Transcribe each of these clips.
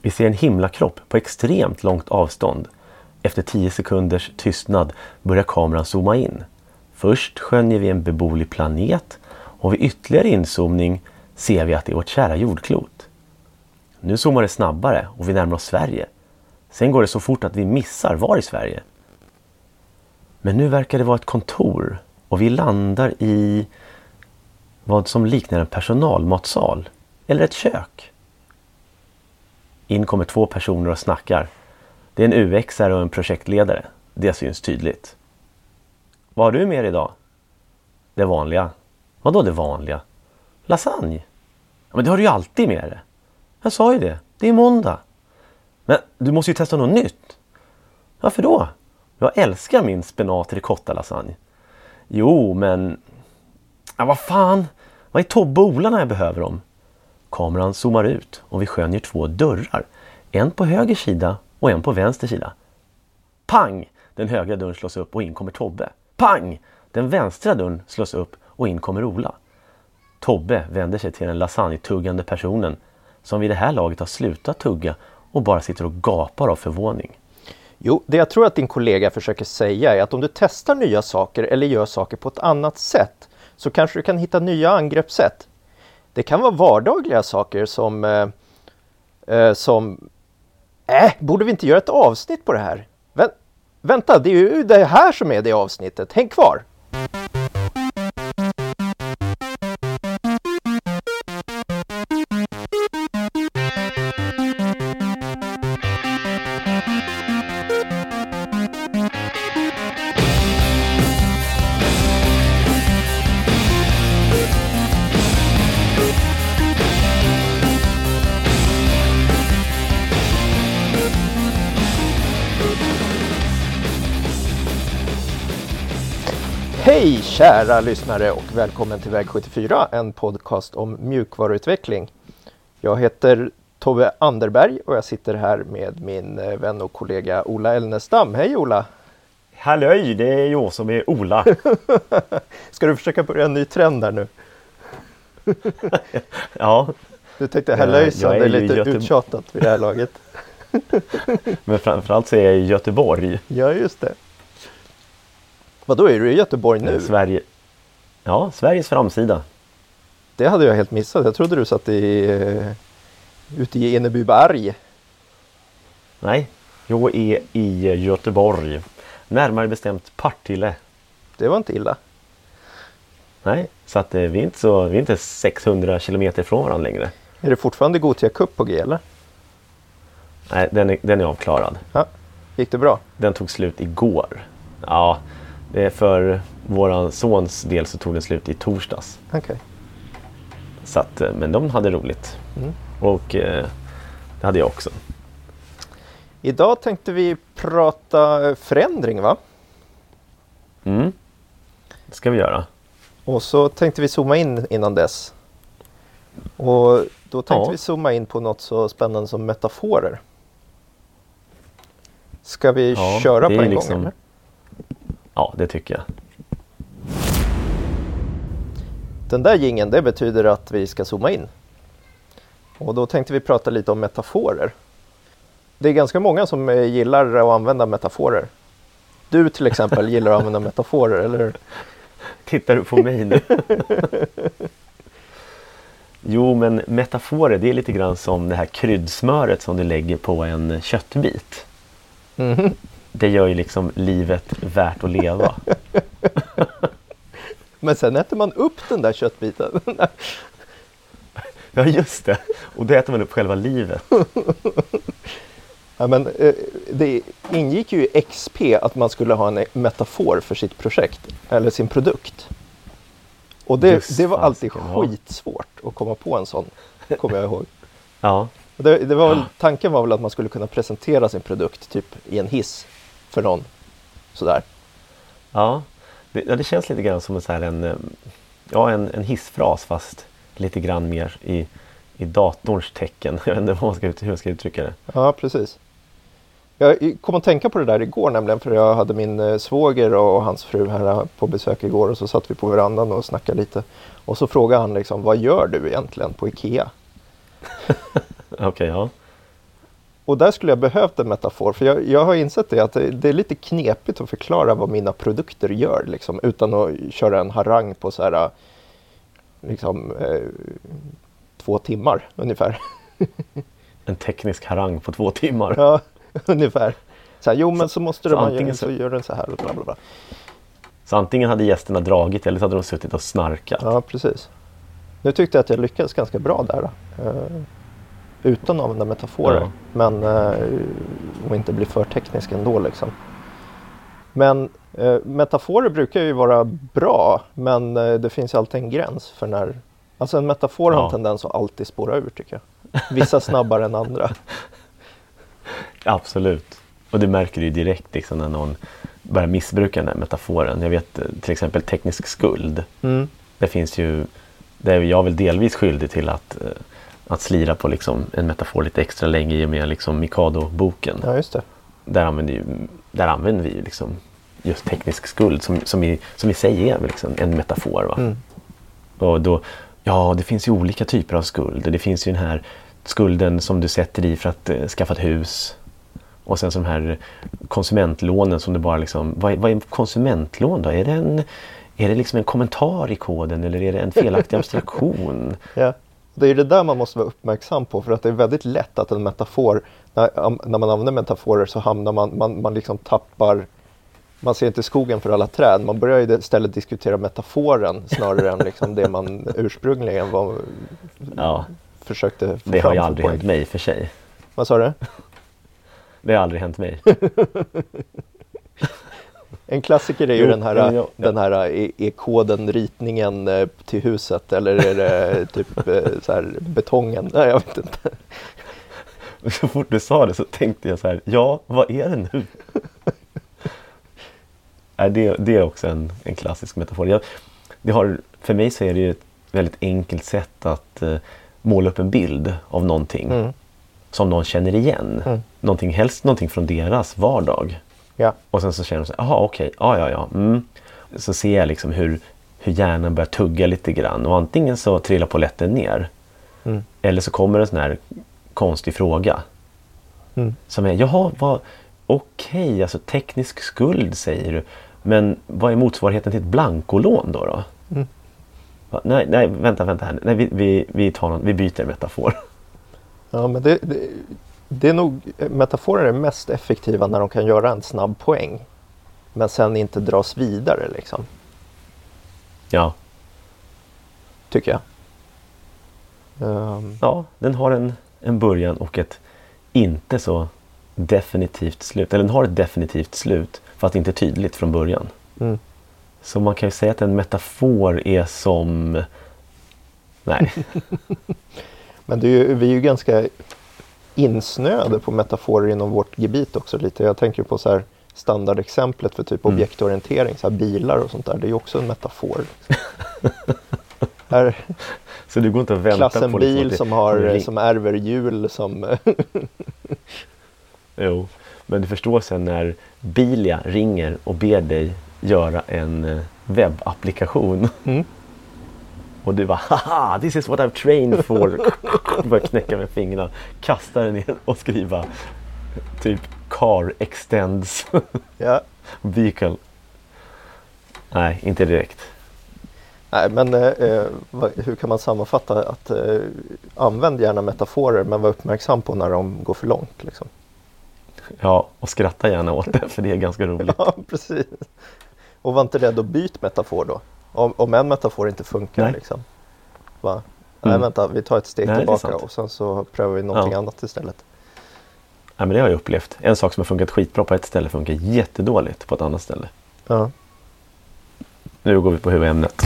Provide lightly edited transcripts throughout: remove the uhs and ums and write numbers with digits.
Vi ser en himlakropp på extremt långt avstånd. Efter 10 sekunders tystnad börjar kameran zooma in. Först skönjer vi en beboelig planet och vid ytterligare inzoomning ser vi att det är vårt kära jordklot. Nu zoomar det snabbare och vi närmar oss Sverige. Sen går det så fort att vi missar var i Sverige. Men nu verkar det vara ett kontor och vi landar i vad som liknar en personalmatsal eller ett kök. In kommer 2 personer och snackar. Det är en UX:are och en projektledare. Det syns tydligt. Vad har du med dig idag? Det vanliga. Vadå det vanliga? Lasagne. Ja, men det har du ju alltid med dig. Jag sa ju det. Det är måndag. Men du måste ju testa något nytt. Varför då? Jag älskar min spenat ricotta lasagne. Jo, men... Ja, vad fan? Vad är Tobbe och Ola när jag behöver dem? Kameran zoomar ut och vi skönjer 2 dörrar. En på höger sida och en på vänster sida. Pang! Den högra dörren slås upp och in kommer Tobbe. Pang! Den vänstra dörren slås upp och in kommer Ola. Tobbe vänder sig till den lasagnetuggande personen som vid det här laget har slutat tugga och bara sitter och gapar av förvåning. Jo, det jag tror att din kollega försöker säga är att om du testar nya saker eller gör saker på ett annat sätt så kanske du kan hitta nya angreppssätt. Det kan vara vardagliga saker som borde vi inte göra ett avsnitt på det här? Vänta, det är ju det här som är det avsnittet. Häng kvar! Hej kära lyssnare och välkommen till Väg 74, en podcast om mjukvaruutveckling. Jag heter Tobbe Anderberg och jag sitter här med min vän och kollega Ola Elnestam. Hej Ola! Halloj, det är jag som är Ola. Ska du försöka börja en ny trend där nu? Ja. Du tänkte hallöjsan, det är lite uttjatat vid det här laget. Men framförallt så är jag i Göteborg. Ja, just det. Vadå, är du i Göteborg nu? Sverige. Ja, Sveriges framsida. Det hade jag helt missat. Jag trodde du satt ute i Enebyberg. Nej, jag är i Göteborg. Närmare bestämt Partille. Det var inte illa. Nej, så att vi är inte 600 kilometer från varandra längre. Är det fortfarande Gothia Cup på G eller? Nej, den är avklarad. Ja, gick det bra? Den tog slut igår. Ja, det är för våran sons del så tog den slut i torsdags. Okej. Så att, men de hade roligt. Mm. Och det hade jag också. Idag tänkte vi prata förändring, va? Mm, det ska vi göra. Och så tänkte vi zooma in innan dess. Och då tänkte vi zooma in på något så spännande som metaforer. Ska vi köra på en gång? Eller? Ja, det tycker jag. Den där jingeln, det betyder att vi ska zooma in. Och då tänkte vi prata lite om metaforer. Det är ganska många som gillar att använda metaforer. Du till exempel gillar att använda metaforer, eller hur? Tittar du på mig nu? Jo, men metaforer, det är lite grann som det här kryddsmöret som du lägger på en köttbit. Mm. Det gör ju liksom livet värt att leva. Men sen äter man upp den där köttbiten. Ja, just det. Och då äter man upp själva livet. Ja, men det ingick ju i XP att man skulle ha en metafor för sitt projekt eller sin produkt. Och det var alltid skitsvårt att komma på en sån, kommer jag ihåg. Ja. Det var väl, tanken var väl att man skulle kunna presentera sin produkt typ i en hiss för någon. Sådär. Ja, det känns lite grann som en hissfras fast lite grann mer i datorns tecken. Jag vet inte hur jag ska uttrycka det. Ja, precis. Jag kom att tänka på det där igår nämligen, för jag hade min svåger och hans fru här på besök igår och så satt vi på verandan och snackade lite. Och så frågade han liksom, vad gör du egentligen på IKEA? Okej, ja. Och där skulle jag behövt en metafor, för jag har insett det att det är lite knepigt att förklara vad mina produkter gör liksom, utan att köra en harang på så här liksom 2 timmar ungefär. En teknisk harang på 2 timmar. Ja, ungefär. Så här, jo men så måste så man göra, så gör den så här och bla bla bla. Så antingen hade gästerna dragit eller så hade de suttit och snarkat. Ja, precis. Nu tyckte jag att jag lyckades ganska bra där. Utan att använda metaforer. Ja. Men och inte bli för teknisk ändå liksom. Men metaforer brukar ju vara bra. Men det finns ju alltid en gräns för när... Alltså en metafor har en tendens att alltid spåra ur tycker jag. Vissa snabbare än andra. Absolut. Och det märker du ju direkt liksom, när någon börjar missbruka den här metaforen. Jag vet till exempel teknisk skuld. Mm. Det finns ju... Det är jag väl delvis skyldig till att slira på liksom en metafor lite extra länge i och med liksom Mikado-boken. Ja, just det. Där använder vi ju liksom just teknisk skuld som i sig är liksom en metafor. Va? Mm. Och då, ja, det finns ju olika typer av skuld. Det finns ju den här skulden som du sätter i för att skaffa ett hus. Och sen så de här konsumentlånen som du bara liksom... Vad är konsumentlån då? Är det liksom en kommentar i koden eller är det en felaktig abstraktion? Ja, det är det där man måste vara uppmärksam på, för att det är väldigt lätt att en metafor, när man använder metaforer så hamnar man liksom tappar, man ser inte skogen för alla träd. Man börjar ju istället diskutera metaforen snarare än liksom det man ursprungligen försökte få fram. Det har ju aldrig hänt mig för sig. Vad sa du? Det har aldrig hänt mig. En klassiker är ju den här är koden ritningen till huset eller är det typ så här betongen? Nej, jag vet inte. Så fort du sa det så tänkte jag så här, ja, vad är det nu? Det är också en klassisk metafor. För mig så är det ju ett väldigt enkelt sätt att måla upp en bild av någonting som någon känner igen. Helst någonting från deras vardag. Ja. Och sen så känner de så här, jaha okej, ja. Så ser jag liksom hur hjärnan börjar tugga lite grann. Och antingen så trillar polletten ner. Eller så kommer en sån här konstig fråga. Som är, jaha, okej, alltså teknisk skuld säger du. Men vad är motsvarigheten till ett blankolån då? Nej, vänta här. Nej, vi byter metafor. Ja, men det är nog, metaforer är mest effektiva när de kan göra en snabb poäng. Men sen inte dras vidare liksom. Ja. Tycker jag. Ja, den har en början och ett inte så definitivt slut. Eller den har ett definitivt slut fast inte tydligt från början. Så man kan ju säga att en metafor är som... Nej. Men vi är ju ganska insnöade på metaforer inom vårt gebit också lite. Jag tänker på så här standardexemplet för typ objektorientering, så här bilar och sånt där. Det är ju också en metafor. Här, så det går inte att vänta klassen på bil som ärver hjul som... Jo, men du förstår sen när Bilia ringer och ber dig göra en webbapplikation. Och du bara, haha, this is what I've trained for. Börjar knäcka med fingrarna, kastar den ner och skriva typ car extends vehicle. Nej, inte direkt. Nej, men hur kan man sammanfatta att använd gärna metaforer men var uppmärksam på när de går för långt liksom. Ja, och skratta gärna åt det för det är ganska roligt. Ja, precis. Och var inte rädd att byta metafor då. Om en metafor inte funkar liksom. Nej, vänta, vi tar ett steg tillbaka och sen så prövar vi någonting annat istället. Ja, men det har jag upplevt. En sak som har funkat skitbra på ett ställe funkar jättedåligt på ett annat ställe. Ja. Nu går vi på huvudämnet.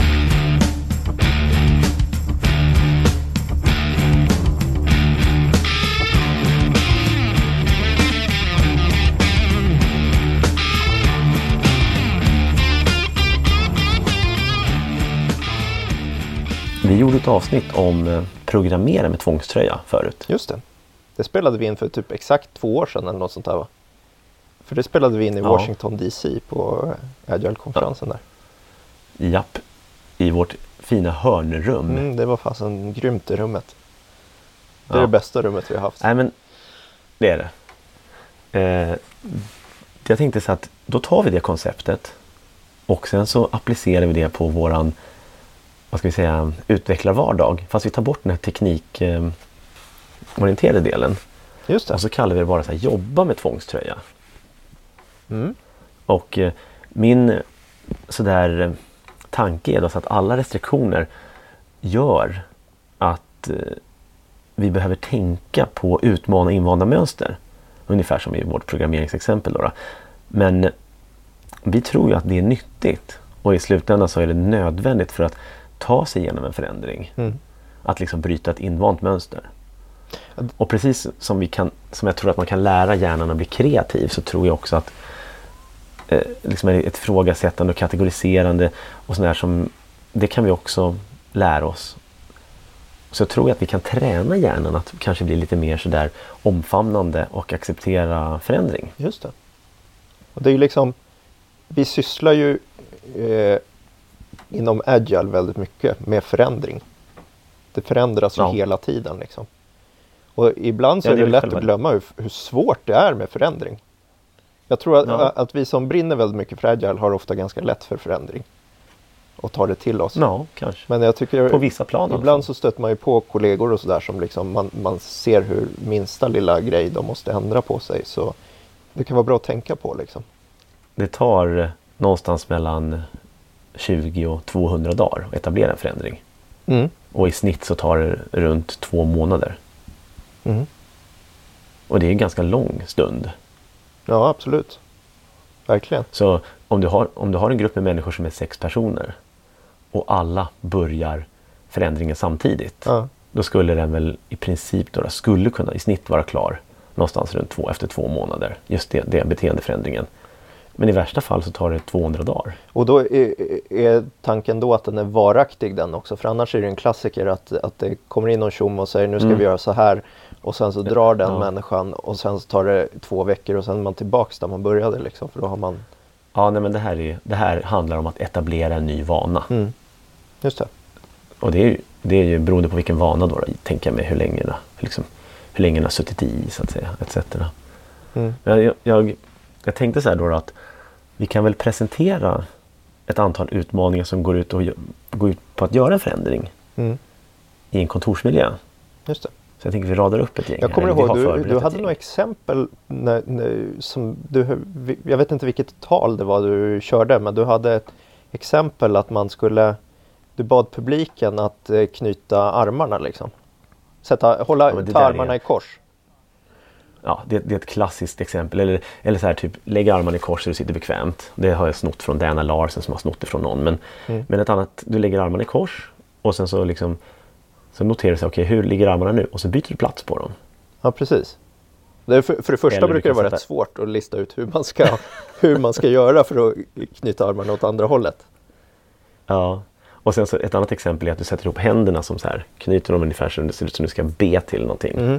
Vi gjorde ett avsnitt om programmera med tvångströja förut. Just det. Det spelade vi in för typ exakt 2 år sedan eller något sånt där, va? För det spelade vi in i Washington DC på Agile-konferensen där. Japp, i vårt fina hörnrum. Det var fasen grymt i rummet. Det är det bästa rummet vi har haft. Nej, men det är det. Jag tänkte så att då tar vi det konceptet och sen så applicerar vi det på våran, vad ska vi säga, utvecklarvardag. Fast vi tar bort den här teknikorienterade delen. Just det. Och så kallar vi det bara så här, jobba med tvångströja. Och min sådär tanke är då så att alla restriktioner gör att vi behöver tänka på utmana invanda mönster. Ungefär som i vårt programmeringsexempel då. Men vi tror ju att det är nyttigt. Och i slutändan så är det nödvändigt för att ta sig igenom en förändring. Att liksom bryta ett invant mönster. Och precis som jag tror att man kan lära hjärnan att bli kreativ, så tror jag också att liksom ett frågasättande och kategoriserande och sådär, som det kan vi också lära oss. Så jag tror att vi kan träna hjärnan att kanske bli lite mer sådär omfamnande och acceptera förändring. Just det. Och det är ju liksom, vi sysslar ju inom Agile väldigt mycket med förändring. Det förändras ju hela tiden liksom. Och ibland så är det lätt att glömma hur svårt det är med förändring. Jag tror att vi som brinner väldigt mycket för Agile har ofta ganska lätt för förändring. Och tar det till oss. Ja, kanske. Men jag tycker på vissa plan. Ibland så stöter man ju på kollegor och sådär som liksom man ser hur minsta lilla grej de måste ändra på sig. Så det kan vara bra att tänka på liksom. Det tar någonstans mellan 20 och 200 dagar att etablera en förändring. Och i snitt så tar det runt 2 månader. Och det är en ganska lång stund. Ja, absolut. Verkligen. Så om du har en grupp med människor som är 6 personer och alla börjar förändringen samtidigt, då skulle den väl i princip då skulle kunna i snitt vara klar någonstans runt efter 2 månader. Just det beteendeförändringen. Men i värsta fall så tar det 200 dagar. Och då är tanken då att den är varaktig den också. För annars är det en klassiker att det kommer in någon tjom och säger nu ska vi göra så här. Och sen så drar den människan och sen så tar det 2 veckor och sen är man tillbaks där man började liksom. För då har man... Ja, nej, men det här handlar om att etablera en ny vana. Just det. Och det är ju beroende på vilken vana då, tänker jag mig hur länge den har suttit i så att säga, etc. Men jag tänkte så här då att vi kan väl presentera ett antal utmaningar som går ut på att göra en förändring i en kontorsmiljö. Just det. Så jag tänker vi radar upp ett gäng. Jag kommer ihåg, du hade några exempel som jag vet inte vilket tal det var du körde, men du hade ett exempel att du bad publiken att knyta armarna liksom. Ta armarna i kors. Ja, det är ett klassiskt exempel. Eller så här typ, lägg armarna i kors så du sitter bekvämt. Det har jag snott från Dana Larsen som har snott det från någon. Men ett annat, du lägger armarna i kors och sen så liksom så noterar du sig, okej, hur ligger armarna nu? Och så byter du plats på dem. Ja, precis. För det första brukar det vara rätt svårt att lista ut hur man ska göra för att knyta armarna åt andra hållet. Ja, och sen så ett annat exempel är att du sätter ihop händerna som så här, knyter dem ungefär så det ser ut som du ska be till någonting.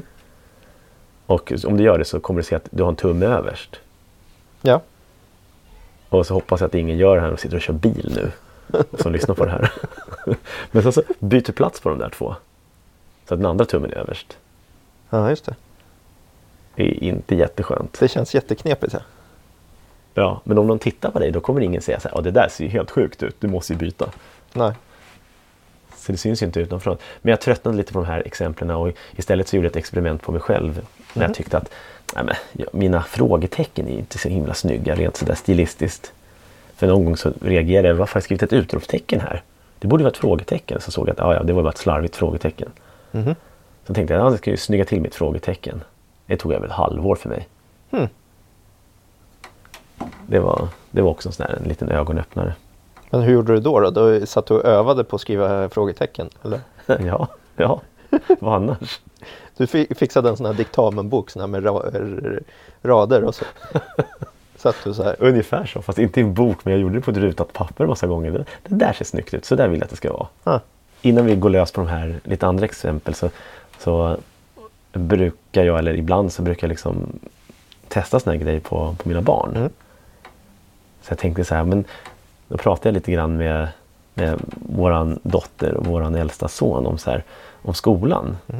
Och om du gör det så kommer du se att du har en tumme överst. Ja. Och så hoppas jag att ingen gör det här och sitter och kör bil nu. Som lyssnar på det här. Men så byter plats på de där 2. Så att den andra tummen är överst. Ja, just det. Det är inte jätteskönt. Det känns jätteknepigt. Ja, men om de tittar på dig då kommer ingen säga så här, det där ser ju helt sjukt ut, du måste ju byta. Nej. Så det syns ju inte utanför. Men jag tröttnade lite på de här exemplen och istället så gjorde jag ett experiment på mig själv. När jag tyckte att mina frågetecken är inte så himla snygga rent sådär stilistiskt. För någon gång så reagerade jag, varför har jag skrivit ett utropstecken här? Det borde vara ett frågetecken. Så såg jag att det var bara ett slarvigt frågetecken. Så tänkte jag, jag ska ju snygga till mitt frågetecken. Det tog över ett halvår för mig. Det var också en sån där en liten ögonöppnare. Men hur gjorde du då? Då satt du och övade på att skriva frågetecken, eller? ja. Vad annars? Du fixade en sån här diktamenbok sån här med rader och så. Satt du så här. Ungefär så, fast inte i en bok, men jag gjorde det på ett rutat papper massa gånger. Det där ser snyggt ut, så där vill jag att det ska vara. Innan vi går lös på de här lite andra exempel så brukar jag, eller ibland så brukar jag liksom testa såna här grejer på mina barn. Så jag tänkte så här, men då pratade jag lite grann med våran dotter och våran äldsta son om skolan.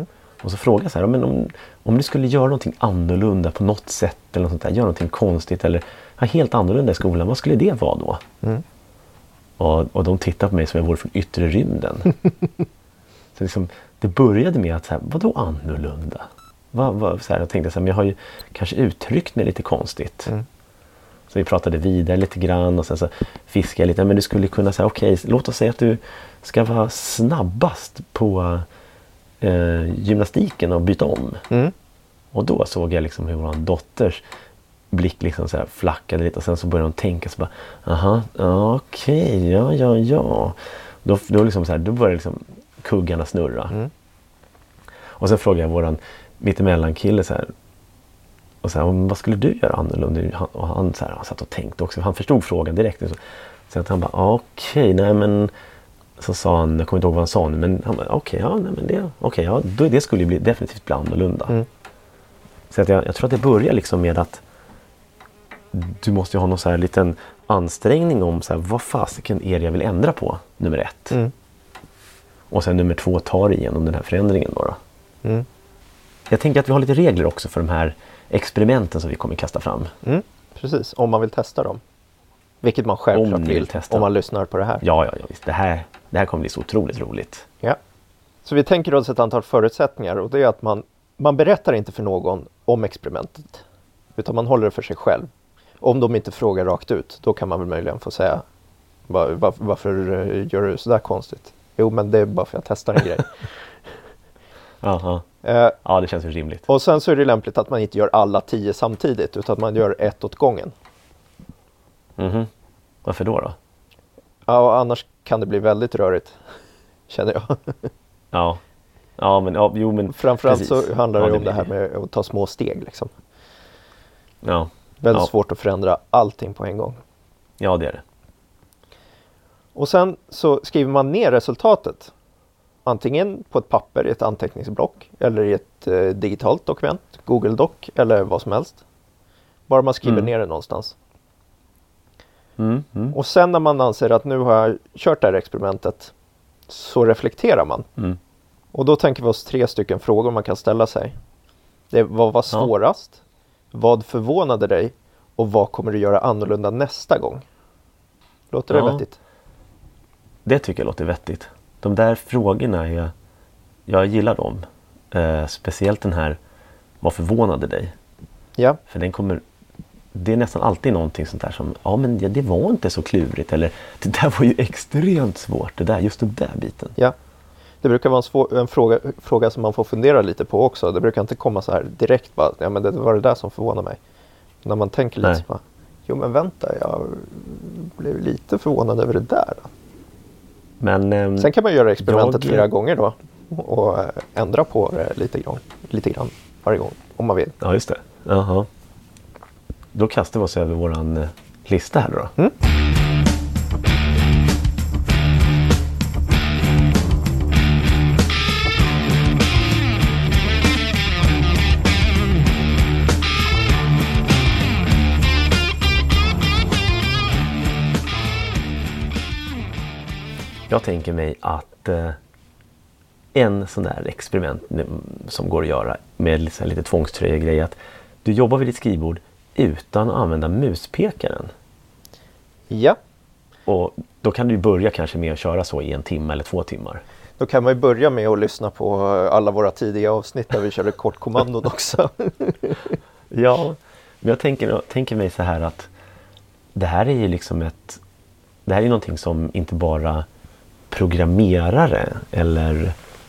Och så frågade jag så här, men om du skulle göra någonting annorlunda på något sätt eller något sånt där, göra någonting konstigt eller helt annorlunda i skolan, vad skulle det vara då? Mm. Och de tittade på mig som jag vore från yttre rymden. Så liksom, det började med att så här, vadå annorlunda? Så här, jag tänkte så här, men jag har ju kanske uttryckt mig lite konstigt. Mm. Så vi pratade vidare lite grann och sen så fiskade jag lite. Men du skulle kunna säga, okej, låt oss säga att du ska vara snabbast på gymnastiken och byta om. Mm. Och då såg jag liksom hur vår dotters blick liksom så här flackade lite och sen så började hon tänka så bara, aha, okej, ja. Då liksom så här, då började liksom kuggarna snurra. Mm. Och sen frågade jag våran mittemellan kille så här, och så här, vad skulle du göra annorlunda? Och han så här, han satt och tänkte också, han förstod frågan direkt. Så att han bara, okej, nej men så sa han, jag kommer inte ihåg vad han sa nu, men han bara, det skulle ju definitivt bli annorlunda. Mm. Så att jag tror att det börjar liksom med att du måste ju ha någon så här liten ansträngning om så här, vad fasiken är det jag vill ändra på, nummer 1. Mm. Och sen nummer 2 tar igenom den här förändringen bara. Mm. Jag tänker att vi har lite regler också för de här experimenten som vi kommer kasta fram. Mm, precis, om man vill testa dem. Vilket man självklart vill om man lyssnar på det här. Ja, visst. Det här kommer bli så otroligt roligt. Ja. Så vi tänker oss ett antal förutsättningar och det är att man berättar inte för någon om experimentet. Utan man håller det för sig själv. Om de inte frågar rakt ut, då kan man väl möjligen få säga varför gör du så där konstigt? Jo, men det är bara för att jag testar en grej. Aha. Ja, det känns ju rimligt. Och sen så är det lämpligt att man inte gör alla 10 samtidigt utan att man gör 1 åt gången. Mhm. Varför då? Ja, och annars kan det bli väldigt rörigt, känner jag. men framförallt precis. Så handlar det om det här med att ta små steg liksom. Ja. Väldigt svårt att förändra allting på en gång. Ja, det är det. Och sen så skriver man ner resultatet. Antingen på ett papper i ett anteckningsblock eller i ett digitalt dokument, Google Doc eller vad som helst. Bara man skriver ner det någonstans. Och sen när man anser att nu har jag kört det här experimentet så reflekterar man. Och då tänker vi oss 3 stycken frågor man kan ställa sig. Vad var svårast? Vad förvånade dig? Och vad kommer du göra annorlunda nästa gång? Låter det vettigt? Det tycker jag låter vettigt. De där frågorna, jag gillar dem. Speciellt den här, vad förvånade dig? Ja. För det är nästan alltid någonting sånt där som, det var inte så klurigt. Eller, det där var ju extremt svårt, just den där biten. Ja, det brukar vara en fråga som man får fundera lite på också. Det brukar inte komma så här direkt, bara, men det var det där som förvånade mig. När man tänker lite så bara, jo men vänta, jag blev lite förvånad över det där då. Men, sen kan man göra experimentet flera gånger då och ändra på det lite grann varje gång om man vill. Ja, just det. Jaha. Då kastar vi oss över våran lista här då. Jag tänker mig att en sån där experiment som går att göra med lite tvångströjegrej, att du jobbar vid ditt skrivbord utan att använda muspekaren. Ja. Och då kan du börja kanske med att köra så i 1 timme eller 2 timmar. Då kan man ju börja med att lyssna på alla våra tidiga avsnitt där vi körde kortkommandon också. Ja, men jag tänker mig så här att det här är ju liksom det här är någonting som inte bara programmerare eller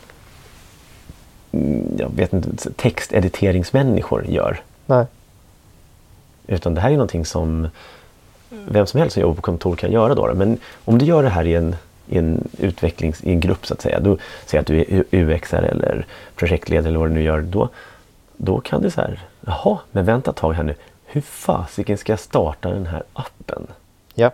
jag vet inte, textediteringsmänniskor gör. Nej. Utan det här är någonting som vem som helst som jobbar på kontor kan göra då. Men om du gör det här i en i en grupp så att säga, då säger att du är UX:are eller projektledare eller vad du nu gör, då kan du så här, jaha, men vänta ett tag här nu, hur fasiken ska jag starta den här appen? Ja.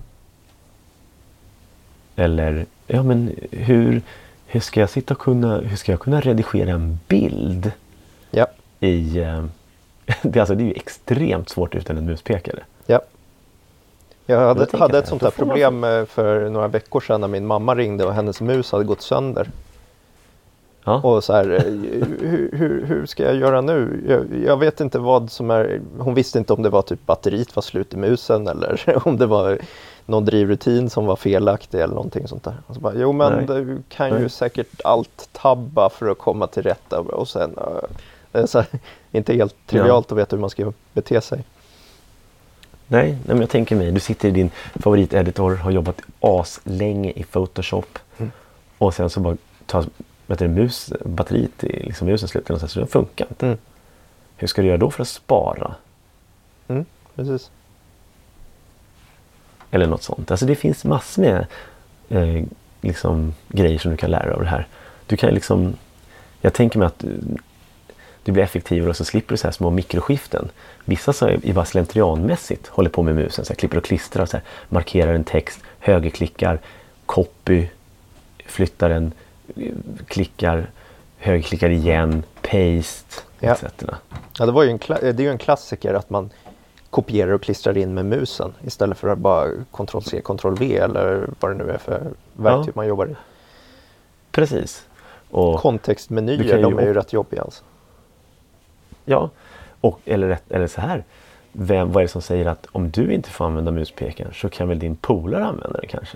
Eller, ja men hur ska jag kunna redigera en bild? Ja. Det är ju extremt svårt utan en muspekare. Ja. Jag hade ett sånt här problem för några veckor sedan när min mamma ringde och hennes mus hade gått sönder. Ja. Och så här, hur ska jag göra nu? Jag vet inte vad som är... Hon visste inte om det var typ batteriet var slut i musen eller om det var någon drivrutin som var felaktig eller någonting sånt där. Och så bara, jo men du kan ju säkert allt tabba för att komma till rätta. Och sen, det är så här, inte helt trivialt att veta hur man ska bete sig. Nej, men jag tänker mig, du sitter i din favoriteditor, har jobbat länge i Photoshop och sen så bara tar batteriet i liksom musen slutar så det funkar inte. Hur ska du göra då för att spara? Precis. Eller något sånt. Alltså det finns massor med liksom grejer som du kan lära av det här. Du kan liksom, jag tänker mig att du blir effektivare och så slipper du så här små mikroskiften. Vissa så är bara slentrianmässigt håller på med musen. Så här, klipper och klistrar, så här, markerar en text, högerklickar, copy, flyttar den, klickar, högerklickar igen, paste, etc. Ja, det är ju en klassiker att man kopierar och klistrar in med musen istället för att bara Ctrl-C, Ctrl-V eller vad det nu är för verktyg man jobbar i. Precis. Och kontextmenyer, de är ju rätt jobbiga alltså. Ja, eller så här. Vad är det som säger att om du inte får använda muspekaren så kan väl din polare använda det kanske?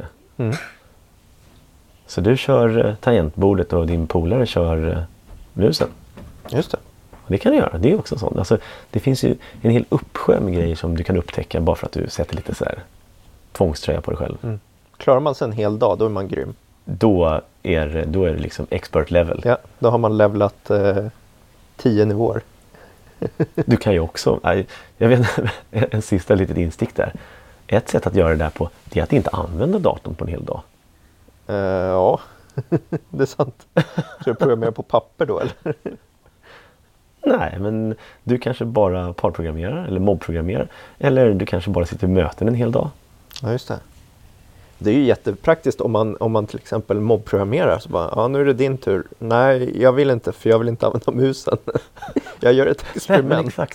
Så du kör tangentbordet och din polare kör musen. Just det. Det kan du göra, det är också sånt. Alltså, det finns ju en hel uppsjö med grejer som du kan upptäcka bara för att du sätter lite så här tvångströja på dig själv. Klarar man sig en hel dag, då är man grym. Då är det liksom expert level. Ja, då har man levlat 10 nivåer. Du kan ju också, jag vet en sista litet instick där. Ett sätt att göra det där på, det är att inte använda datorn på en hel dag. Ja, det är sant. Ska jag programmera på papper då eller? Nej, men du kanske bara parprogrammerar eller mobbprogrammerar. Eller du kanske bara sitter i möten en hel dag. Ja, just det. Det är ju jättepraktiskt om man till exempel mobbprogrammerar. Så bara, ja nu är det din tur. Nej, jag vill inte för jag vill inte använda musen. Jag gör ett experiment. Exakt.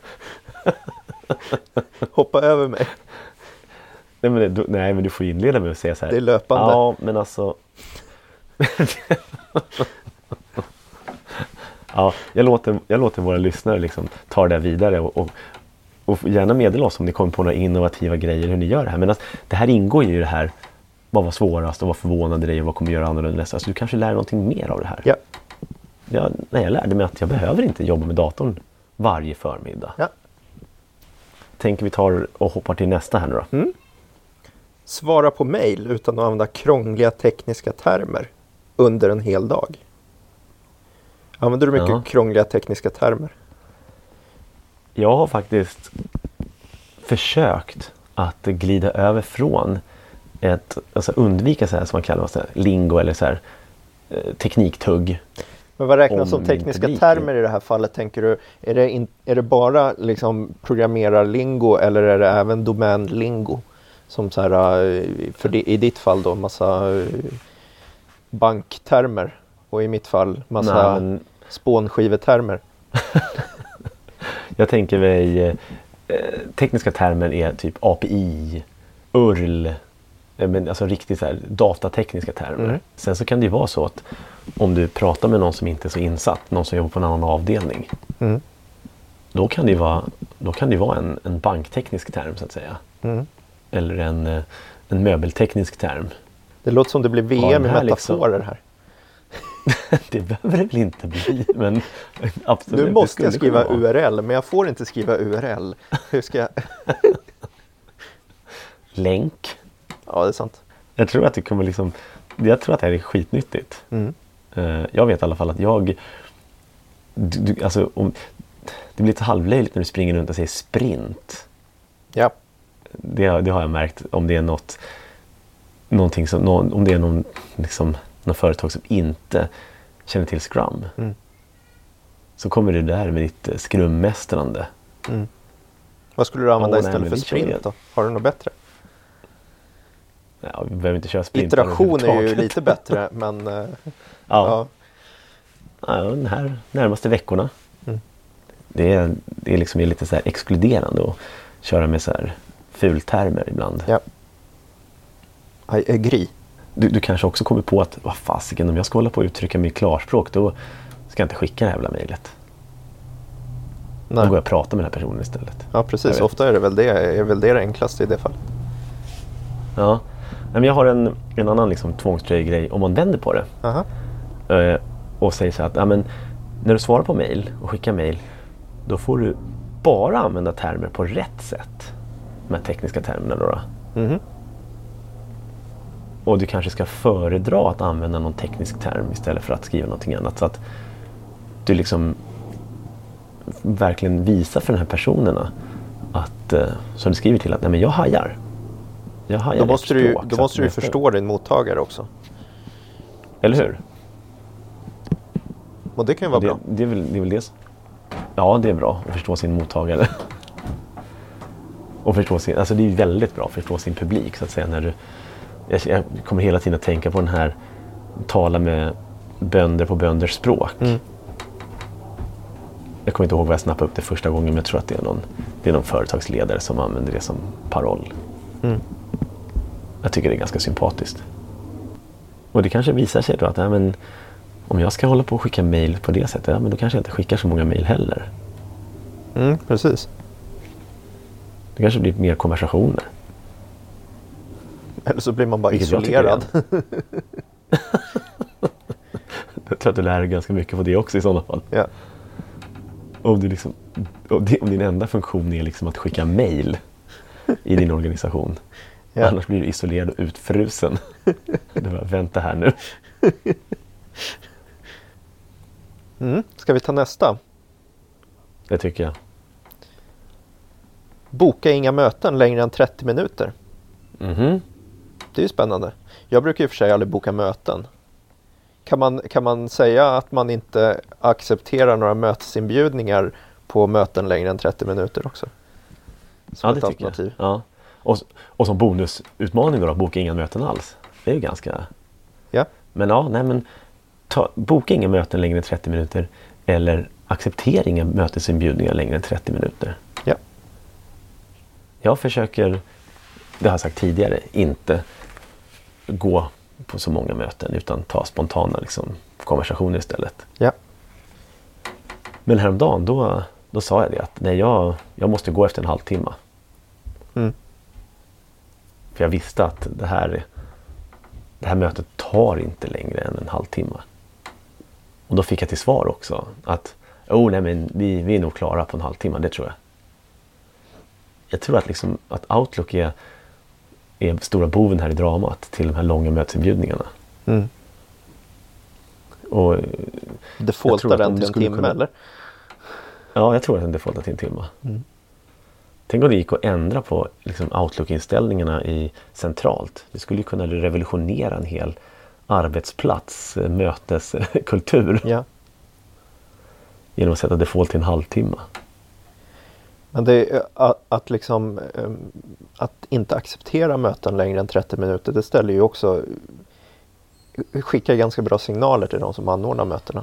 Hoppa över mig. Nej, men du får inleda med att säga så här. Det är löpande. Ja, men alltså... Ja, jag låter våra lyssnare liksom ta det där vidare och gärna meddela oss om ni kommer på några innovativa grejer hur ni gör det här. Men alltså, det här ingår ju i det här, vad var svårast och vad förvånade dig och vad kommer göra annorlunda nästa. Så du kanske lär någonting mer av det här. Ja. Jag lärde mig att jag behöver inte jobba med datorn varje förmiddag. Ja. Tänker vi tar och hoppar till nästa här nu då. Svara på mejl utan att använda krångliga tekniska termer under en hel dag. Använder du mycket krångliga tekniska termer? Jag har faktiskt försökt att glida över från alltså undvika så här som man kallar det, lingo eller så här tekniktugg. Men vad räknas som tekniska termer i det här fallet, tänker du? Är det bara liksom programmerarlingo eller är det även domänlingo? Som så här, i ditt fall då massa banktermer och i mitt fall massa spånskivetermer. Jag tänker mig tekniska termer är typ API, URL, men alltså riktigt så här datatekniska termer. Sen så kan det ju vara så att om du pratar med någon som inte är så insatt, någon som jobbar på en annan avdelning, då kan det vara en bankteknisk term så att säga. Eller en möbelteknisk term. Det låter som det blir VM i metaforer här. Det behöver det väl inte bli, men absolut. Nu måste jag skriva URL, men jag får inte skriva URL. Hur ska jag? Länk. Ja, det är sant. Jag tror att det kommer liksom, jag tror att det här är skitnyttigt. Jag vet i alla fall att alltså, det blir lite halvlöjligt när du springer runt och säger sprint. Ja. Det har jag märkt, om det är någonting som, om det är någon företag som inte känner till Scrum. Så kommer det där med ditt skrummästrande. Vad skulle du använda istället för sprint då? Har du något bättre? Ja, vi behöver inte köra sprint. Iteration är ju lite bättre, men... ja, den här närmaste veckorna. Det är liksom lite så här exkluderande att köra med så här fultermer ibland. Ja. I agree. du kanske också kommer på att vad fasiken, om jag ska hålla på att uttrycka mig i klarspråk, då ska jag inte skicka det här jävla mejlet. Då går jag och pratar med den här personen istället. Ja, precis. Ofta är det väl det enklaste i det fallet. Ja, men jag har en annan liksom tvångströjgrej om man vänder på det. Aha. Och säger så att men, när du svarar på mejl och skickar mejl, då får du bara använda termer på rätt sätt. De här tekniska termerna då. Mhm. Och du kanske ska föredra att använda någon teknisk term istället för att skriva någonting annat. Så att du liksom verkligen visar för den här personerna att, som du skriver till, att nej, men jag hajar. Då måste du förstå din mottagare också. Eller hur? Och det kan ju vara bra. Det är väl det. Ja, det är bra att förstå sin mottagare. Och förstå sin, alltså det är väldigt bra att förstå sin publik så att säga. När jag kommer hela tiden att tänka på den här tala med bönder på bönders språk. Mm. Jag kommer inte ihåg vad jag snappade upp det första gången, men jag tror att det är någon företagsledare som använder det som paroll. Mm. Jag tycker det är ganska sympatiskt. Och det kanske visar sig då att men, om jag ska hålla på och skicka mejl på det sättet, men då kanske jag inte skickar så många mejl heller. Precis. Det kanske blir mer konversationer. Eller så blir man bara isolerad. Jag tror att du lär dig ganska mycket på det också i sådana fall. Ja. Om din enda funktion är liksom att skicka mejl i din organisation. Ja. Annars blir du isolerad och utfrusen. Du bara, vänta här nu. Ska vi ta nästa? Det tycker jag. Boka inga möten längre än 30 minuter. Mhm. Det är ju spännande. Jag brukar ju för sig aldrig boka möten. Kan man säga att man inte accepterar några mötesinbjudningar på möten längre än 30 minuter också? Som det tycker jag. Ja. Och som bonusutmaning då, boka inga möten alls. Det är ju ganska... Ja. Men boka inga möten längre än 30 minuter eller acceptera inga mötesinbjudningar längre än 30 minuter. Ja. Jag försöker, det har jag sagt tidigare, inte gå på så många möten utan ta spontana liksom, konversationer istället. Ja. Men häromdagen då sa jag det att nej, jag måste gå efter en halvtimme. Mm. För jag visste att det här mötet tar inte längre än en halvtimme. Och då fick jag till svar också att vi är nog klara på en halvtimme, det tror jag. Jag tror att, liksom, att Outlook är stora boven här i dramat till de här långa mötesinbjudningarna. Mm. Och defaultar den till en timme eller? Ja, jag tror att den defaultar till en timme. Mm. Tänk om det gick att ändra på liksom, Outlook-inställningarna centralt. Det skulle ju kunna revolutionera en hel arbetsplats, möteskultur. Ja. Genom att sätta default till en halvtimme. Men det är att inte acceptera möten längre än 30 minuter, det ställer ju också, skickar ganska bra signaler till de som anordnar mötena.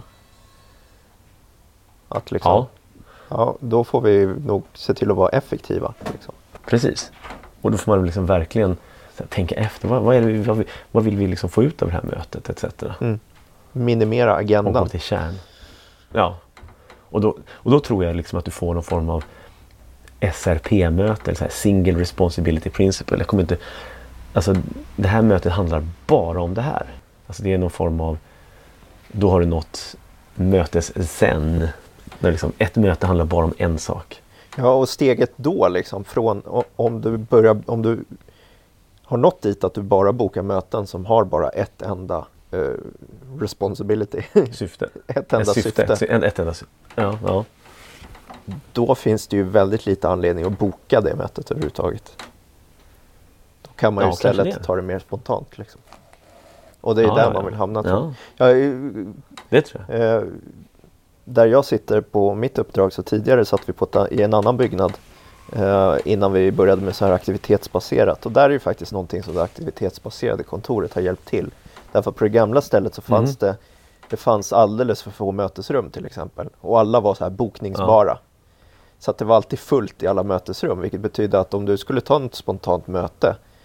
Att liksom, ja, då får vi nog se till att vara effektiva. Liksom. Precis. Och då får man liksom verkligen tänka efter. Vad vill vi liksom få ut av det här mötet etc. Minimera agendan. Och gå till kärn. Ja. Och då tror jag liksom att du får någon form av SRP-möte eller så här, Single Responsibility Principle. Jag kommer inte, alltså, det här mötet handlar bara om det här. Alltså det är någon form av, då har du nått mötes-zen. Där liksom ett möte handlar bara om en sak. Ja, och steget då liksom från om du har nått dit att du bara bokar möten som har bara ett enda responsibility. Syfte. Ett enda syfte. Ett enda syfte. Ja. Då finns det ju väldigt lite anledning att boka det mötet överhuvudtaget. Då kan man ju istället ta det mer spontant. Liksom. Och det är där man vill hamna. Det tror jag. Där jag sitter på mitt uppdrag, så tidigare satt vi i en annan byggnad innan vi började med så här aktivitetsbaserat. Och där är ju faktiskt någonting som det aktivitetsbaserade kontoret har hjälpt till. Därför på det gamla stället så fanns det fanns alldeles för få mötesrum till exempel. Och alla var så här bokningsbara. Ja. Så att det var alltid fullt i alla mötesrum. Vilket betyder att om du skulle ta ett spontant möte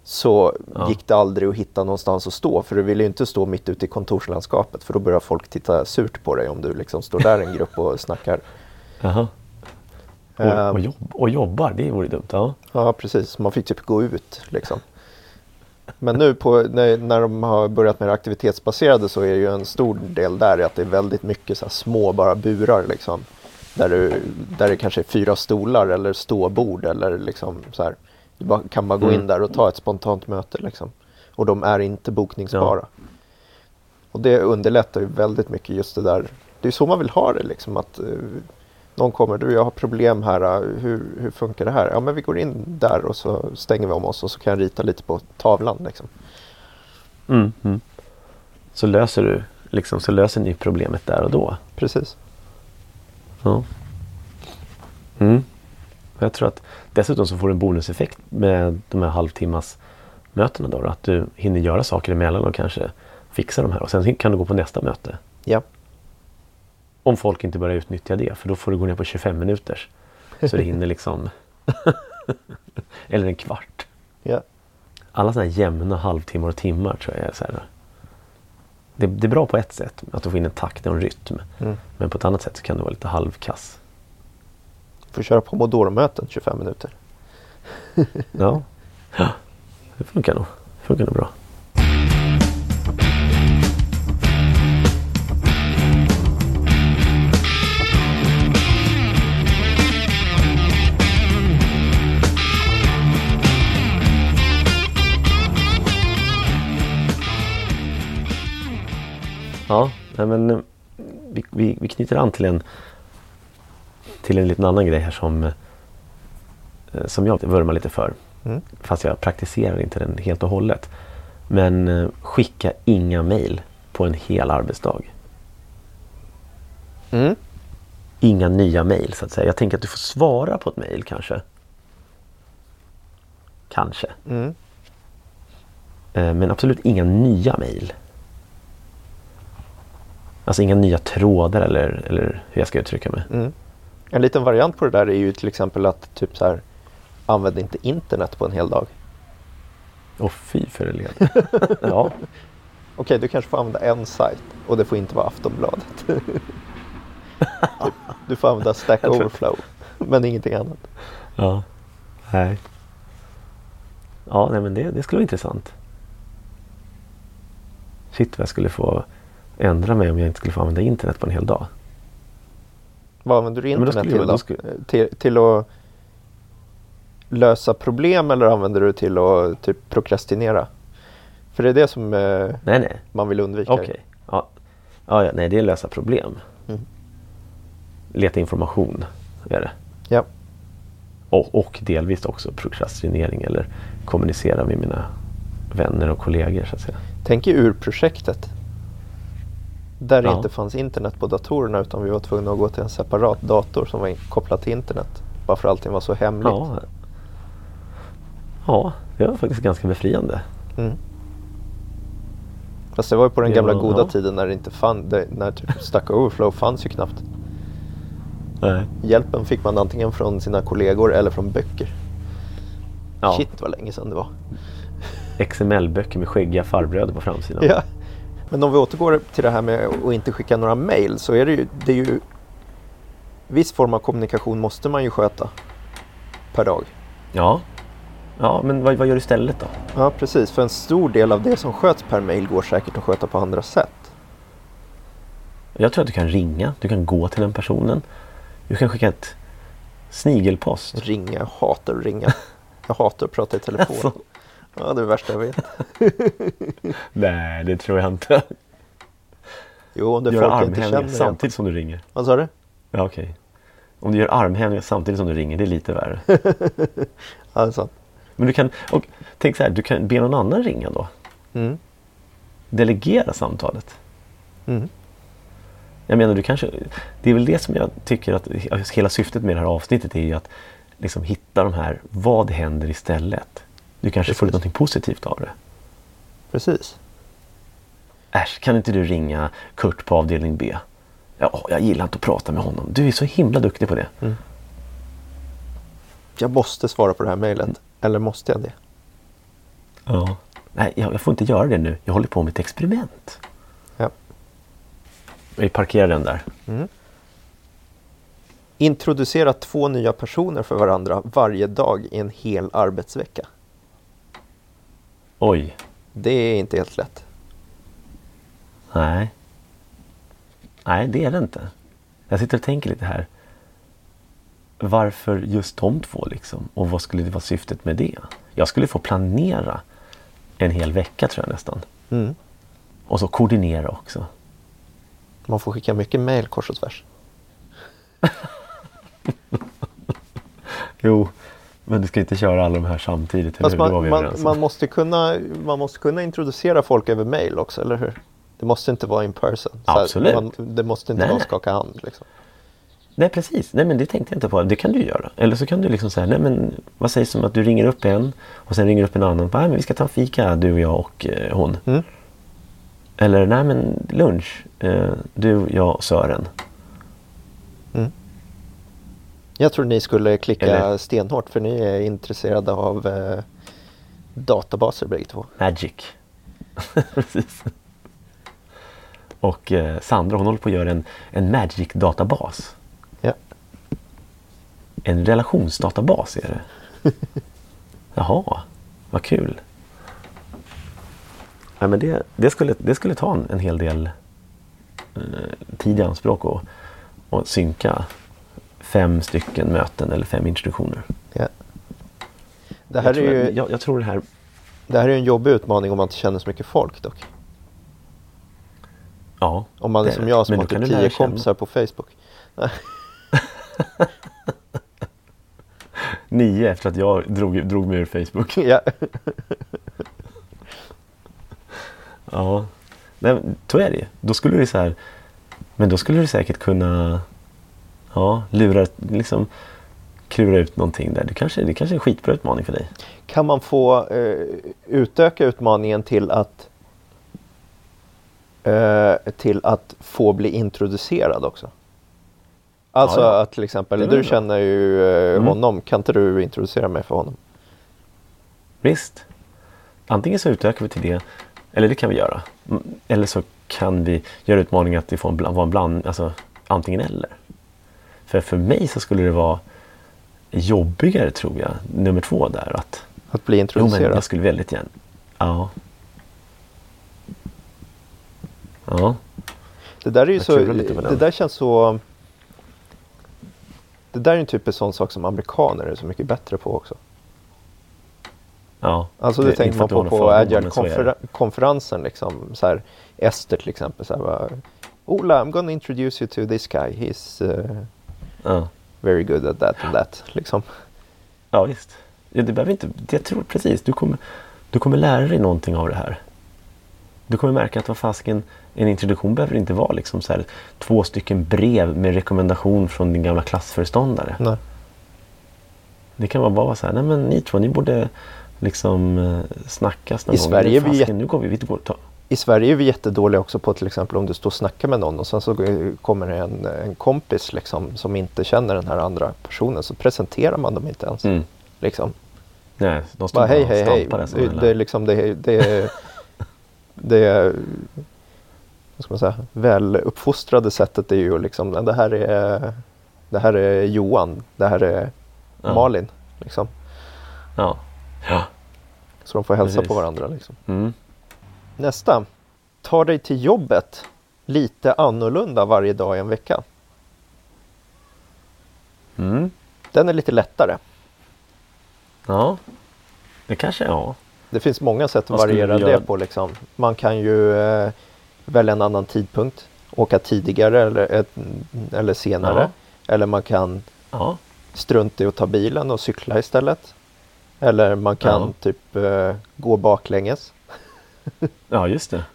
så gick det aldrig att hitta någonstans att stå. För du vill ju inte stå mitt ute i kontorslandskapet, för då börjar folk titta surt på dig om du liksom står där i en grupp och snackar. Jaha. Och jobbar, det vore dumt. Ja. Ja, precis. Man fick typ gå ut liksom. Men nu när de har börjat med det aktivitetsbaserade, så är det ju en stor del där att det är väldigt mycket så här små bara burar liksom. Där det kanske är 4 stolar eller ståbord eller liksom så här. Du kan bara gå in där och ta ett spontant möte liksom. Och de är inte bokningsbara. Ja. Och det underlättar ju väldigt mycket just det där. Det är så man vill ha det liksom, att någon kommer, jag har problem här, hur funkar det här? Ja, men vi går in där och så stänger vi om oss och så kan jag rita lite på tavlan liksom. Så löser ni problemet där och då. Precis. Ja. Jag tror att dessutom så får du en bonuseffekt med de här halvtimmas mötena då, att du hinner göra saker emellan och kanske fixa de här, och sen kan du gå på nästa möte. Ja. Om folk inte börjar utnyttja det, för då får du gå ner på 25 minuters. Så det hinner liksom eller en kvart. Ja. Alla sådana här jämna halvtimmar och timmar tror jag är så här. Det är bra på ett sätt, att du får in en takt och en rytm. Men på ett annat sätt så kan det vara lite halvkass. Du får köra Pomodoro-möten 25 minuter. Ja, det funkar nog bra. Ja, men vi knyter an till en liten annan grej här som jag vurmar lite för. Fast jag praktiserar inte den helt och hållet. Men skicka inga mejl på en hel arbetsdag. Inga nya mejl så att säga. Jag tänker att du får svara på ett mejl kanske. Men absolut inga nya mejl. Alltså inga nya trådar eller hur jag ska uttrycka mig. En liten variant på det där är ju till exempel att typ så här, använd inte internet på en hel dag. Fy för det led. Ja. Okej, du kanske får använda en sajt och det får inte vara Aftonbladet. Du får använda Stack Overflow, men ingenting annat. Ja, nej. Ja, nej, men det skulle vara intressant. Shit, vad jag skulle få ändra mig om jag inte skulle få använda internet på en hel dag. Vad använder du internet till? Till att lösa problem, eller använder du till att typ prokrastinera? För det är det som man vill undvika. Okej. Ja, nej, det är lösa problem. Leta information är det. Ja. Och delvis också prokrastinering eller kommunicera med mina vänner och kollegor så att säga. Tänk ur projektet. Där det inte fanns internet på datorerna, utan vi var tvungna att gå till en separat dator som var kopplad till internet. Bara för allting var så hemligt. Ja, det var faktiskt ganska befriande. Fast det var ju på den gamla goda tiden när det inte när typ Stack Overflow fanns ju knappt. Nej. Hjälpen fick man antingen från sina kollegor eller från böcker. Ja. Shit vad länge sedan det var. XML-böcker med skäggiga farbröder på framsidan. Ja. Men om vi återgår till det här med att inte skicka några mejl, så är det är ju viss form av kommunikation måste man ju sköta per dag. Ja, men vad gör du istället då? Ja, precis. För en stor del av det som sköts per mejl går säkert att sköta på andra sätt. Jag tror att du kan ringa, du kan gå till den personen. Du kan skicka ett snigelpost. Ringa, jag hatar att ringa. Jag hatar att prata i telefon. Alltså. Ja, det är det värsta jag vet. Nej, det tror jag inte. Jo, om det folk inte känner samtidigt som du ringer. Vad sa du? Ja, okej. Om du gör armhävningar samtidigt som du ringer, det är lite värre. Ja, det är sant. Men du kan, och tänk så här, du kan be någon annan ringa då. Delegera samtalet. Jag menar, det är väl det som jag tycker att hela syftet med det här avsnittet är ju att liksom hitta de här, vad händer istället? Du kanske får något positivt av det. Precis. Äsch, kan inte du ringa Kurt på avdelning B? Ja, jag gillar inte att prata med honom. Du är så himla duktig på det. Jag måste svara på det här mejlet. Eller måste jag det? Ja. Nej, jag får inte göra det nu. Jag håller på med ett experiment. Ja. Vi parkerar den där. Mm. Introducera 2 nya personer för varandra varje dag i en hel arbetsvecka. Oj. Det är inte helt lätt. Nej. Nej, det är det inte. Jag sitter och tänker lite här. Varför just de 2 liksom? Och vad skulle det vara syftet med det? Jag skulle få planera en hel vecka tror jag nästan. Mm. Och så koordinera också. Man får skicka mycket mejl kors och tvärs. Jo, men du ska inte köra alla de här samtidigt. Fast det var vi överens om. man måste kunna introducera folk över mejl också, eller hur? Det måste inte vara in person. Absolut. Det måste inte vara skaka hand. Liksom. Nej, precis. Nej, men det tänkte jag inte på. Det kan du göra. Eller så kan du liksom säga, nej men vad sägs om att du ringer upp en och sen ringer upp en annan. Nej, men vi ska ta en fika, du och jag och hon. Mm. Eller nej men lunch, du, jag och Sören. Mm. Jag tror ni skulle klicka Eller... stenhårt för ni är intresserade av databaser bägge 2. Magic. Precis. Och Sandra hon håller på att göra en Magic-databas. Ja. En relationsdatabas är det. Jaha, vad kul. Ja, men det skulle ta en hel del tid i anspråk och synka 5 stycken möten eller 5 introduktioner. Ja. Det här jag tror det här är en jobbig utmaning om man inte känner så mycket folk dock. Ja. Om man är som jag som har typ 10 kompisar på Facebook. 9 efter att jag drog mig ur Facebook. Ja. Ja. Nej, så är det. Då skulle det så här. Men då skulle du säkert kunna klura ut någonting där. Det kanske är en skitbra utmaning för dig. Kan man få utöka utmaningen till att få bli introducerad också? Alltså att till exempel, du känner ju honom. Kan inte du introducera mig för honom? Visst. Antingen så utökar vi till det. Eller det kan vi göra. Eller så kan vi göra utmaningen att det får vara en bland, alltså antingen eller. För mig så skulle det vara jobbigare tror jag. Nummer 2 där. Att bli introducerad. Jo, men jag skulle väldigt gärna. Ja. Ja. Det där är ju så. Det där känns så. Det där är en typisk sån sak som amerikaner är så mycket bättre på också. Ja. Alltså det tänker man på Agile-konferensen liksom. Så här, Ester till exempel. Så här, bara, Ola, I'm gonna introduce you to this guy. He's very good at that and that. Liksom. Ja, visst. Det behöver inte, jag tror precis. Du kommer lära dig någonting av det här. Du kommer märka att en introduktion behöver inte vara liksom så här 2 stycken brev med rekommendation från din gamla klassföreståndare. Nej. Det kan bara vara så här, nej men ni 2, ni borde liksom snackas någon gång. Sverige I Sverige är vi jättedåliga också på till exempel om du står och snackar med någon och sen så kommer det en kompis liksom, som inte känner den här andra personen, så presenterar man dem inte ens. Liksom. Nej, de står bara hej. Det är liksom det vad ska man säga, väl uppfostrade sättet är ju liksom det här är Johan, det här är Malin liksom. Ja. Så de får hälsa på varandra liksom. Nästa. Ta dig till jobbet lite annorlunda varje dag i en vecka. Den är lite lättare. Ja. Det kanske Det finns många sätt att variera det på liksom. Man kan ju välja en annan tidpunkt. Åka tidigare eller senare. Ja. Eller man kan strunta i att ta bilen och cykla istället. Eller man kan typ gå baklänges. Ja, just det.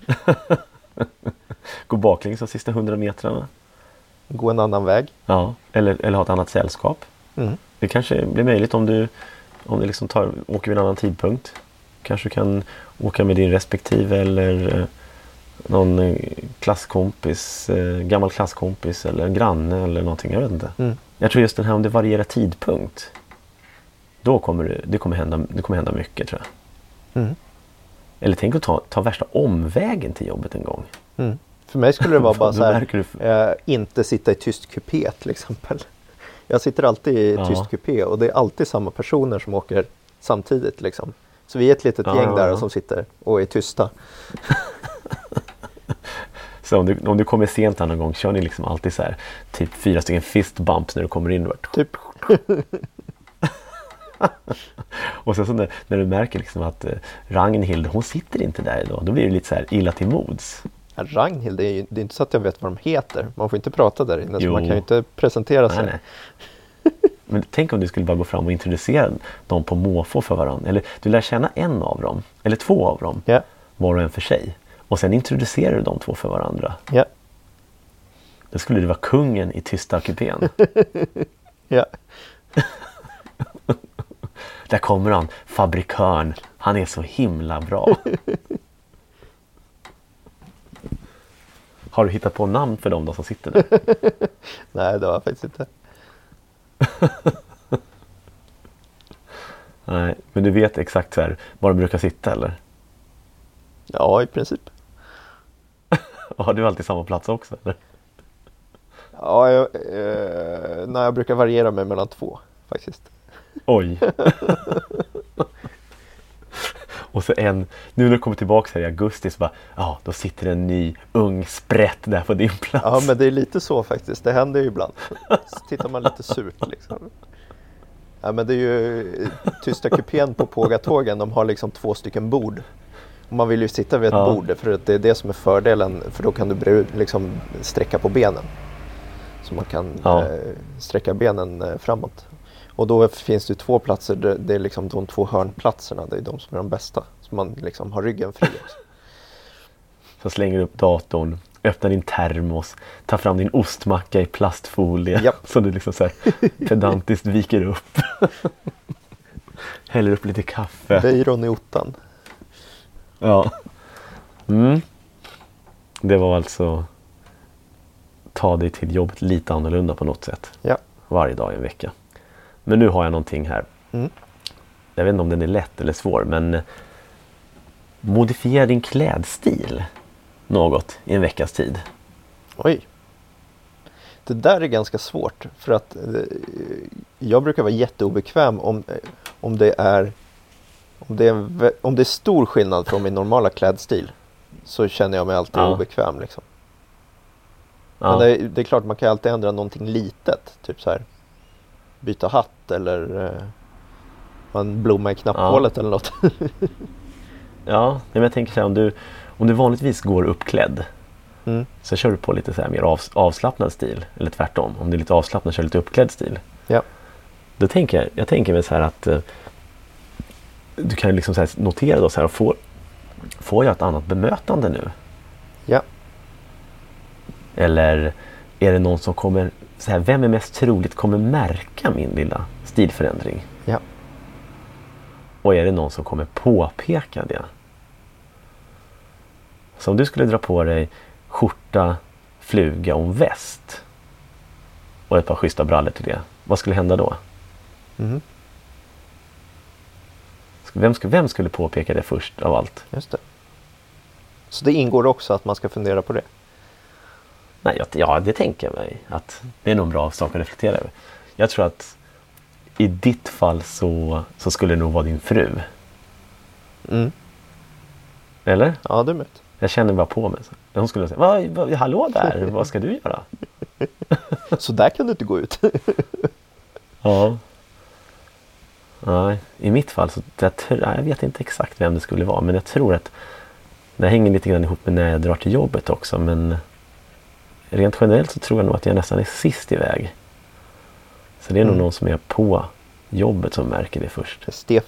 Gå baklänges de sista 100 metrarna. Gå en annan väg. Ja, eller ha ett annat sällskap. Det kanske blir möjligt om du liksom åker vid en annan tidpunkt. Kanske kan åka med din respektive eller någon klasskompis, gammal klasskompis eller en granne eller någonting, jag vet inte. Jag tror just den här om det varierar tidpunkt, då kommer det kommer hända mycket tror jag. Eller tänk att ta värsta omvägen till jobbet en gång. Mm. För mig skulle det vara bara så märker här, inte sitta i tyst kupé till exempel. Jag sitter alltid i tyst kupé och det är alltid samma personer som åker samtidigt liksom. Så vi är ett litet gäng där som sitter och är tysta. Så om du kommer sent någon gång, kör ni liksom alltid så här typ 4 stycken fist bumps när du kommer in? Typ. Och sen så när du märker liksom att Ragnhild, hon sitter inte där idag, då blir det lite så här illa till mods. Ja, Ragnhild, det är inte så att jag vet vad de heter. Man får inte prata där inne, så man kan ju inte presentera sig. Nej. Men tänk om du skulle bara gå fram och introducera dem på måfå för varandra. Eller du lär känna en av dem, eller 2 av dem, var och en för sig. Och sen introducerar du de 2 för varandra. Ja. Då skulle du vara kungen i tysta kupén. Ja. Där kommer han, fabrikörn. Han är så himla bra. Har du hittat på namn för dem då som sitter där? Nej, det har jag faktiskt inte. Nej, men du vet exakt så här, var de brukar sitta eller? Ja, i princip. Har du alltid samma plats också eller? Ja, jag brukar variera mig mellan 2 faktiskt. Oj. Och så nu när du kommer tillbaka här i augusti så bara, då sitter en ny ung sprätt där på din plats. Ja, men det är lite så faktiskt. Det händer ju ibland. Så tittar man lite surt liksom. Ja, men det är ju tysta kupén på Pågatågen. De har liksom 2 stycken bord. Och man vill ju sitta vid ett bord för att det är det som är fördelen. För då kan du liksom sträcka på benen. Så man kan sträcka benen framåt. Och då finns det 2 platser, det är liksom de 2 hörnplatserna, det är de som är de bästa. Så man liksom har ryggen fri också. Så slänger du upp datorn, öppnar din termos, tar fram din ostmacka i plastfolie. Så du liksom så här pedantiskt viker upp. Häller upp lite kaffe. Beiron i ottan. Ja. Det var alltså ta dig till jobbet lite annorlunda på något sätt. Ja. Varje dag i en vecka. Men nu har jag någonting här. Jag vet inte om den är lätt eller svår, men modifiera din klädstil något i en veckas tid. Oj. Det där är ganska svårt för att jag brukar vara jätteobekväm om det är stor skillnad från min normala klädstil, så känner jag mig alltid obekväm liksom. Men det är klart man kan alltid ändra någonting litet, typ så här byta hatt eller en blomma i knapphålet eller något. Ja, men jag tänker så här, om du vanligtvis går uppklädd så kör du på lite så här mer avslappnad stil, eller tvärtom. Om det är lite avslappnad kör du lite uppklädd stil. Ja. Då jag tänker mig så här att du kan liksom så här notera då så här, får jag ett annat bemötande nu? Ja. Eller är det någon som kommer så här, vem är mest troligt kommer märka min lilla stilförändring? Ja. Och är det någon som kommer påpeka det? Så om du skulle dra på dig skjorta, fluga och en väst och ett par schyssta brallor till det, vad skulle hända då? Vem skulle påpeka det först av allt? Just det. Så det ingår också att man ska fundera på det? Nej, det tänker jag mig. Att det är nog en bra sak att reflektera över. Jag tror att i ditt fall så skulle det nog vara din fru. Eller? Ja, det är möjligt. Jag känner bara på mig. Hon skulle säga, hallå där, vad ska du göra? Så där kan du inte gå ut. Ja. Nej, i mitt fall så jag vet inte exakt vem det skulle vara, men jag tror att det hänger lite grann ihop med när jag drar till jobbet också, men rent generellt så tror jag nog att jag nästan är sist iväg. Så det är nog någon som är på jobbet som märker det först.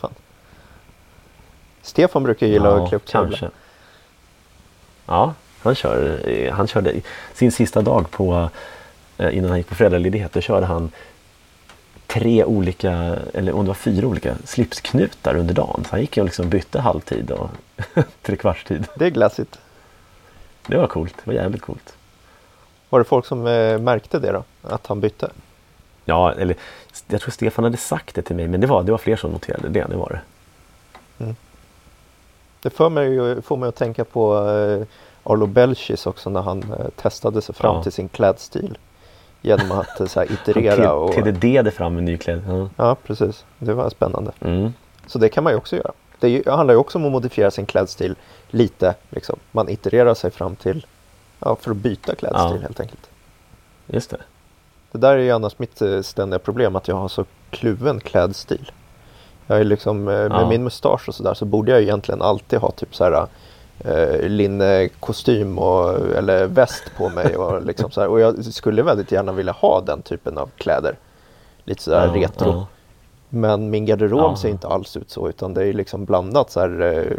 Stefan brukar gilla att klä upp kanske. Ja, han körde sin sista dag innan han gick på föräldraledighet, då körde han 3 olika, eller om det var 4 olika slipsknutar under dagen. Så han gick och liksom bytte halvtid och 3/4 tid. Det är glassigt. Det var coolt, det var jävligt coolt. Var det folk som märkte det då? Att han bytte? Ja, eller jag tror Stefan hade sagt det till mig, men det var fler som noterade det var det. Det får mig att tänka på Arlo Belchis också när han testade sig fram till sin klädstil. Genom att så här, iterera. Och TDD fram en ny kläd. Ja, precis. Det var spännande. Så det kan man ju också göra. Det handlar ju också om att modifiera sin klädstil lite. Liksom. Man itererar sig fram till för att byta klädstil helt enkelt. Just det. Det där är ju annars mitt ständiga problem, att jag har så kluven klädstil. Jag är liksom, med min mustasch och sådär så borde jag egentligen alltid ha typ så här linnekostym eller väst på mig och liksom så här. Och jag skulle väldigt gärna vilja ha den typen av kläder. Lite sådär retro. Men min garderob ser inte alls ut så, utan det är liksom blandat så här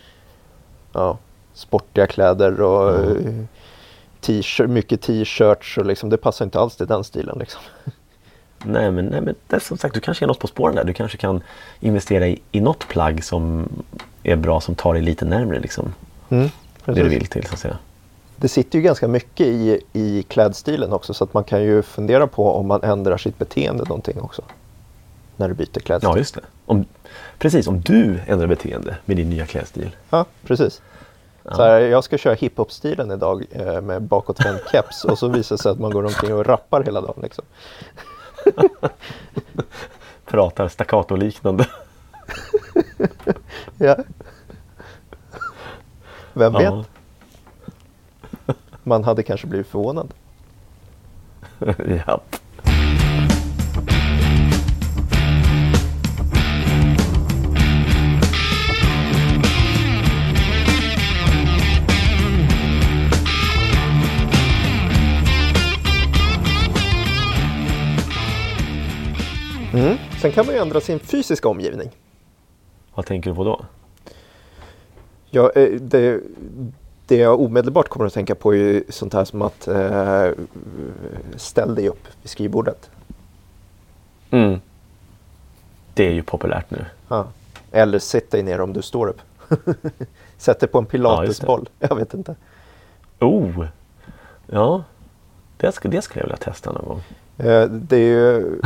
sportiga kläder och mycket t-shirts och liksom, det passar inte alls till den stilen liksom. Nej men det är som sagt, du kanske är något på spåren där. Du kanske kan investera i något plagg som är bra, som tar dig lite närmare liksom. Det du vill till, så att säga. Det sitter ju ganska mycket i klädstilen också, så att man kan ju fundera på om man ändrar sitt beteende någonting också. När du byter klädstil. Ja, just det. Precis, om du ändrar beteende med din nya klädstil. Ja, precis. Så här, jag ska köra hiphop-stilen idag med bakåtvänd keps och så visar det sig att man går omkring och rappar hela dagen liksom. Pratar staccato-liknande. Ja. Vem vet? Man hade kanske blivit förvånad. Ja. Sen kan man ju ändra sin fysiska omgivning. Vad tänker du på då? Ja, det jag omedelbart kommer att tänka på är ju sånt här som att ställ dig upp vid skrivbordet. Det är ju populärt nu. Ja. Eller sätt dig ner om du står upp. Sätt dig på en pilatesboll. Jag vet inte. Ja. Det skulle jag vilja testa någon gång. Det är ju...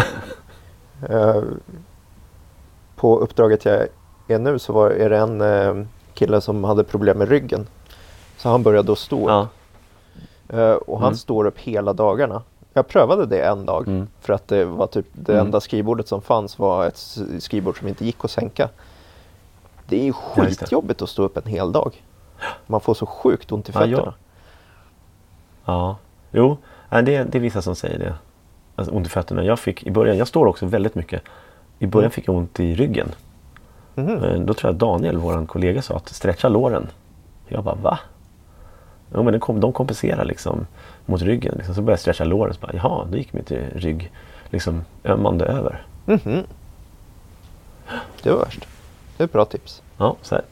på uppdraget jag är nu så är det en kille som hade problem med ryggen. Så han började då stå upp. Och han står upp hela dagarna. Jag prövade det en dag. För att det var typ det enda skrivbordet som fanns var ett skrivbord som inte gick att sänka. Det är ju skitjobbigt att stå upp en hel dag. Man får så sjukt ont i fötterna. Ja. Jo, det är vissa som säger det. Alltså ont i fötterna. Jag står också väldigt mycket. I början fick jag ont i ryggen. Då tror jag Daniel, våran kollega, sa att stretcha låren. Jag bara, va? Ja, men de kompenserar liksom mot ryggen. Liksom. Så började jag stretcha låren. Så bara, jaha, då gick mitt rygg liksom ömmande över. Det var värst. Det är ett bra tips. Ja, så här.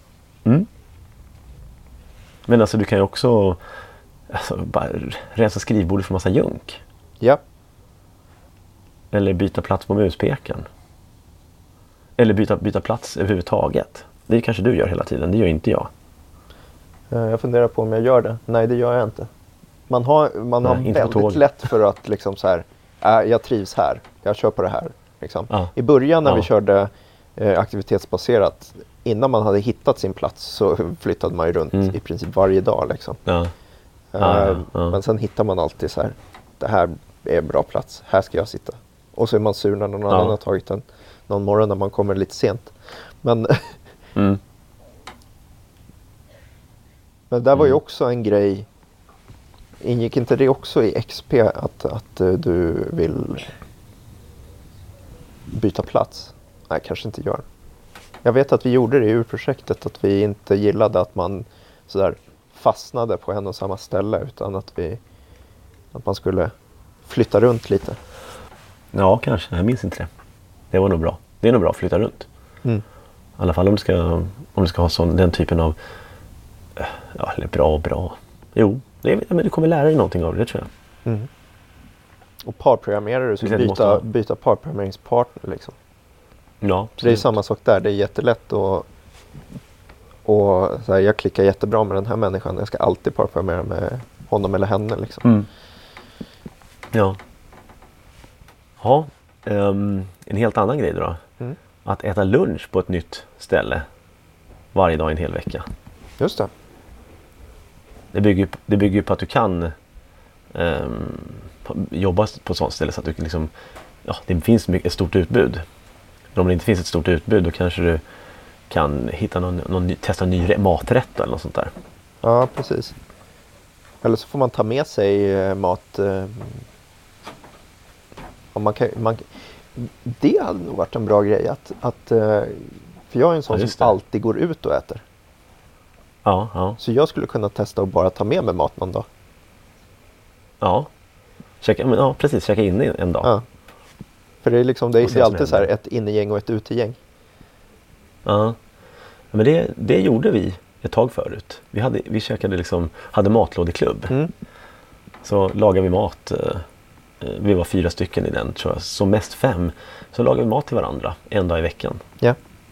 Men alltså du kan ju också bara rensa skrivbordet för massa junk. Ja. Eller byta plats på muspekaren. Eller byta plats överhuvudtaget. Det kanske du gör hela tiden, det gör inte jag. Jag funderar på om jag gör det. Nej, det gör jag inte. Man har väldigt lätt för att liksom så här, jag trivs här, jag kör på det här. Liksom. I början när vi körde aktivitetsbaserat, innan man hade hittat sin plats så flyttade man ju runt i princip varje dag. Liksom. Men sen hittar man alltid så här, det här är en bra plats, här ska jag sitta. Och så är man sur när någon annan har tagit den någon morgon när man kommer lite sent. Men men där var ju också en grej. Ingick inte det också i XP att du vill byta plats? Nej, kanske inte gör. Jag vet att vi gjorde det i urprojektet, att vi inte gillade att man sådär fastnade på en och samma ställe, utan att man skulle flytta runt lite. Ja, kanske. Jag minns inte det. Det var nog bra. Det är nog bra att flytta runt. I alla fall om du ska ha den typen av eller bra. Jo, men du kommer lära dig någonting av det, tror jag. Och parprogrammerare, så byta parprogrammeringspartner liksom. Ja, det är samma sak där. Det är jättelätt och så här, jag klickar jättebra med den här människan. Jag ska alltid parprogrammera med honom eller henne liksom. Ja. Ja, en helt annan grej då. Att äta lunch på ett nytt ställe. varje dag i en hel vecka. Just det. Det bygger ju på att du kan jobba på ett sånt ställe så att du liksom, det finns ett stort utbud. Men om det inte finns ett stort utbud, då kanske du kan hitta testa en ny maträtt eller något sånt där. Ja, precis. Eller så får man ta med sig mat. Det hade nog varit en bra grej för jag är en sån som alltid går ut och äter. Ja. Så jag skulle kunna testa att bara ta med mig mat någon dag. Ja. Precis, checka in en dag. Ja. För det är liksom, det är alltid så här ett innegäng och ett utegäng. Ja. Men det gjorde vi ett tag förut. Vi käkade hade matlådeklubb. Så lagade vi mat. Vi var 4 stycken i den, tror jag. Som mest 5. Så lagade vi mat till varandra en dag i veckan. Ja.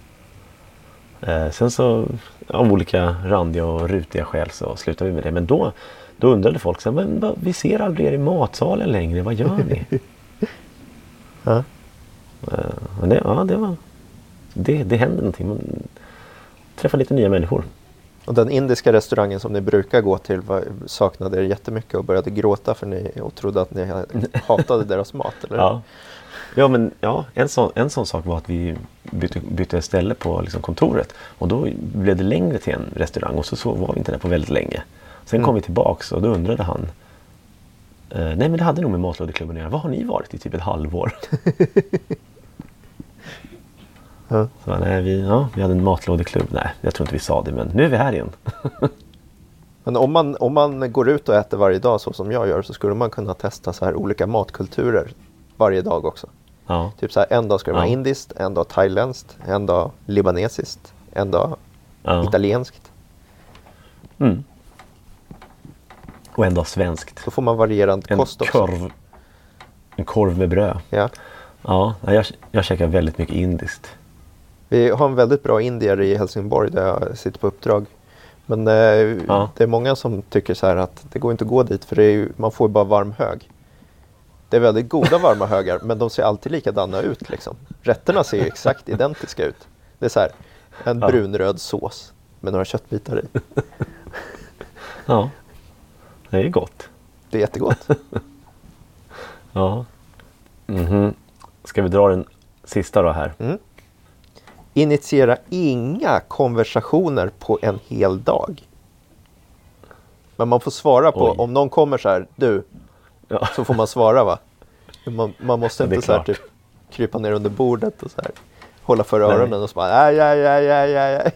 Sen så av olika randiga och rutiga skäl så slutade vi med det. Men då undrade folk så här, men vi ser aldrig er i matsalen längre. Vad gör ni? Ja. Men det händer någonting. Man träffar lite nya människor. Och den indiska restaurangen som ni brukar gå till saknade er jättemycket och började gråta för ni och trodde att ni hatade deras mat, eller? Ja, en sån sak var att vi bytte ställe på kontoret. Och då blev det längre till en restaurang och så var vi inte där på väldigt länge. Sen kom vi tillbaks och då undrade han, nej men det hade nog med matlådeklubben att göra. Vad har ni varit i typ ett halvår? Ja. Så nej, vi hade en matlådeklubb. Nej, jag tror inte vi sa det, men nu är vi här igen. Men om man går ut och äter varje dag så som jag gör, så skulle man kunna testa så här olika matkulturer varje dag också. Ja. Typ så här, en dag ska det vara indiskt, en dag thailändskt, en dag libanesiskt, en dag italienskt. Mm. Och en dag svenskt. Då får man varierad kost också. En korv med bröd. Ja. Ja, jag käkar väldigt mycket indiskt. Vi har en väldigt bra indier i Helsingborg där jag sitter på uppdrag. Men det är många som tycker så här att det går inte att gå dit för man får bara varm hög. Det är väldigt goda varma högar, men de ser alltid likadana ut liksom. Rätterna ser ju exakt identiska ut. Det är så här, en brunröd sås med några köttbitar i. Ja, det är gott. Det är jättegott. Ja. Ska vi dra den sista då här? Initiera inga konversationer på en hel dag. Men man får svara på, om någon kommer så här, så får man svara, va? Man måste inte så här typ krypa ner under bordet och så här hålla för öronen och så bara aj.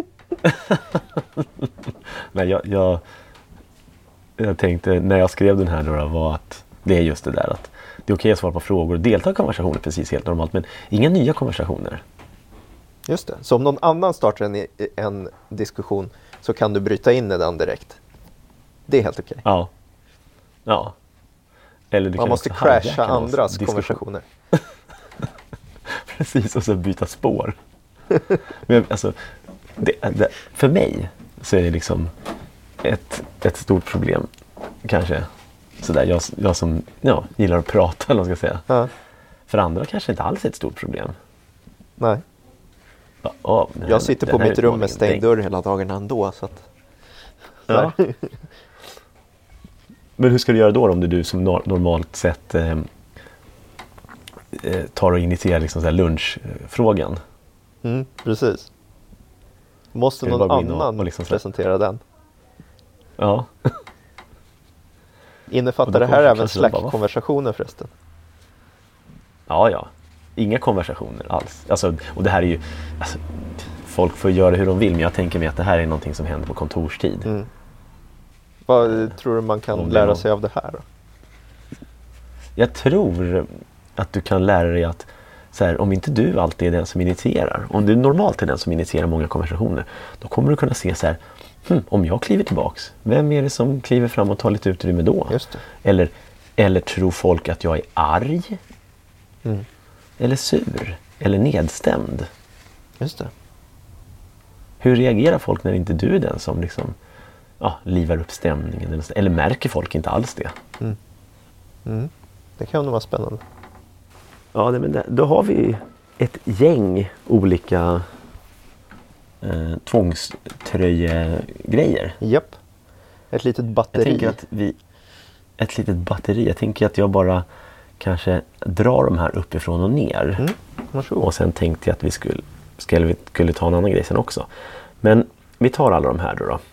Nej, jag tänkte när jag skrev den här då var att det är just det där att det är okej att svara på frågor och delta i konversationer precis helt normalt, men inga nya konversationer. Just det. Så om någon annan startar en diskussion så kan du bryta in i den direkt. Det är helt okej. Ja. Eller du man kan måste crasha andras konversationer. Precis, och så byta spår. Men alltså, för mig så är det liksom ett stort problem. Kanske. Sådär, jag som gillar att prata, eller vad ska jag säga. Ja. För andra kanske inte alls är ett stort problem. Nej. Jag sitter på mitt rum med stängd dörr hela dagen ändå. Så att, ja. Men hur ska du göra då om du som normalt sett tar och initierar liksom så här lunchfrågan? Precis. Måste någon annan och liksom presentera den? Ja. Innefattar det här även Slack-konversationer förresten? Ja. Inga konversationer alls. Alltså, och det här är ju... Alltså, folk får göra hur de vill, men jag tänker mig att det här är någonting som händer på kontorstid. Vad tror du man kan lära sig av det här då? Jag tror att du kan lära dig att så här, om inte du alltid är den som initierar, om du normalt är den som initierar många konversationer, då kommer du kunna se så här, om jag kliver tillbaks, vem är det som kliver fram och tar lite utrymme då? Just det. Eller tror folk att jag är arg? Eller sur? Eller nedstämd? Just det. Hur reagerar folk när inte du är den som liksom livar upp stämningen? Eller märker folk inte alls det? Det kan nog vara spännande. Ja, men då har vi ett gäng olika tvångströjegrejer. Japp. Ett litet batteri. Jag tänker att ett litet batteri. Jag tänker att jag bara kanske drar de här uppifrån och ner. Varsågod. Och sen tänkte jag att vi skulle ta en annan grej sen också. Men vi tar alla de här då.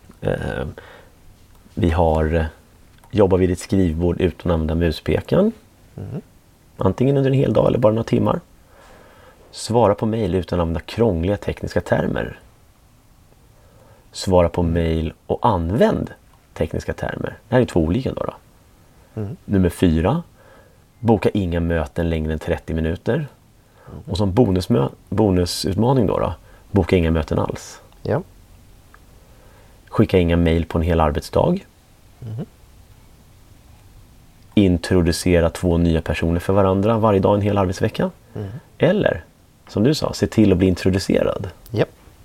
Vi har jobba vid ett skrivbord utan att använda muspekan. Antingen under en hel dag eller bara några timmar. Svara på mejl utan att använda krångliga tekniska termer. Svara på mejl och använd tekniska termer. Det här är 2 olika då. Nummer 4. Boka inga möten längre än 30 minuter. Och som bonusutmaning då. Boka inga möten alls. Ja. Skicka inga mejl på en hel arbetsdag. Introducera 2 nya personer för varandra varje dag en hel arbetsvecka. Eller, som du sa, se till att bli introducerad. Ja.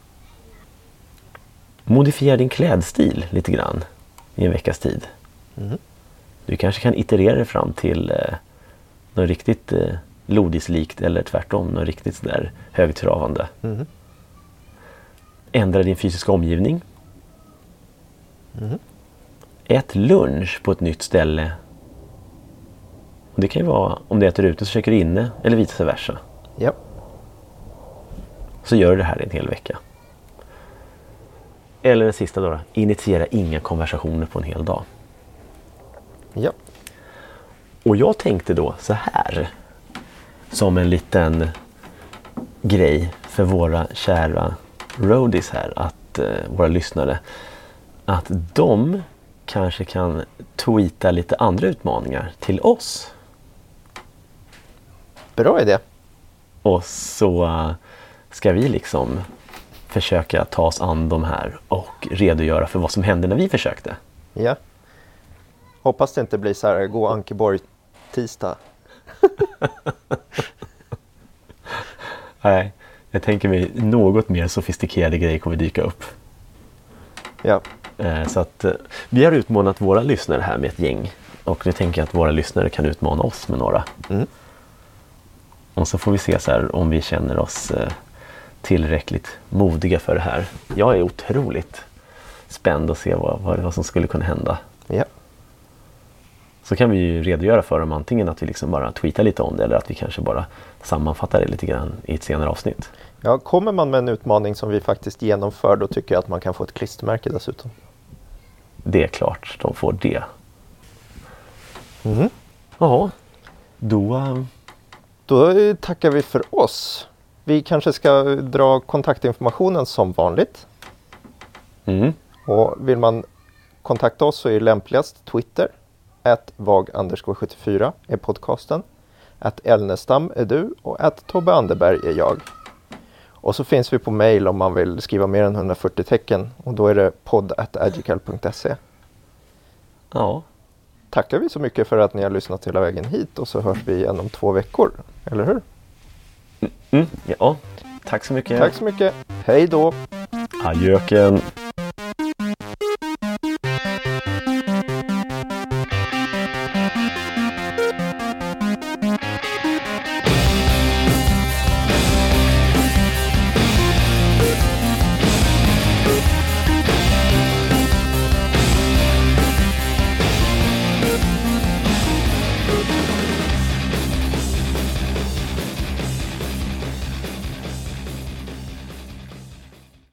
Modifiera din klädstil lite grann i en veckas tid. Du kanske kan iterera dig fram till något riktigt lodislikt eller tvärtom, något riktigt sådär högtravande. Ändra din fysiska omgivning. Ät lunch på ett nytt ställe. Och det kan ju vara, om du äter ute så käkar du inne eller vice versa. Ja. Så gör du det här en hel vecka. Eller den sista då. Initiera inga konversationer på en hel dag. Ja. Och jag tänkte då så här. Som en liten grej för våra kära roadies här. Att våra lyssnare. Att de kanske kan tweeta lite andra utmaningar till oss. Bra idé. Och så ska vi liksom försöka ta oss an de här och redogöra för vad som hände när vi försökte. Ja. Hoppas det inte blir så här, gå Ankeborg tisdag. Nej, jag tänker mig något mer sofistikerade grejer kommer dyka upp. Ja. Så att vi har utmanat våra lyssnare här med ett gäng. Och nu tänker jag att våra lyssnare kan utmana oss med några. Och så får vi se så här om vi känner oss tillräckligt modiga för det här. Jag är otroligt spänd att se vad som skulle kunna hända. Ja. Så kan vi ju redogöra för dem antingen att vi liksom bara tweetar lite om det eller att vi kanske bara sammanfattar det lite grann i ett senare avsnitt. Ja, kommer man med en utmaning som vi faktiskt genomför, då tycker jag att man kan få ett klistermärke dessutom. Det är klart, de får det. Ja, Då tackar vi för oss. Vi kanske ska dra kontaktinformationen som vanligt. Och vill man kontakta oss så är det lämpligast Twitter. @vag_74 är podcasten. @Elnestam är du och @Tobbe Anderberg är jag. Och så finns vi på mail om man vill skriva mer än 140 tecken. Och då är det podd@agical.se. Ja. Tackar vi så mycket för att ni har lyssnat hela vägen hit. Och så hörs vi igen om 2 veckor. Eller hur? Ja, tack så mycket. Tack så mycket. Hej då. Adjöken.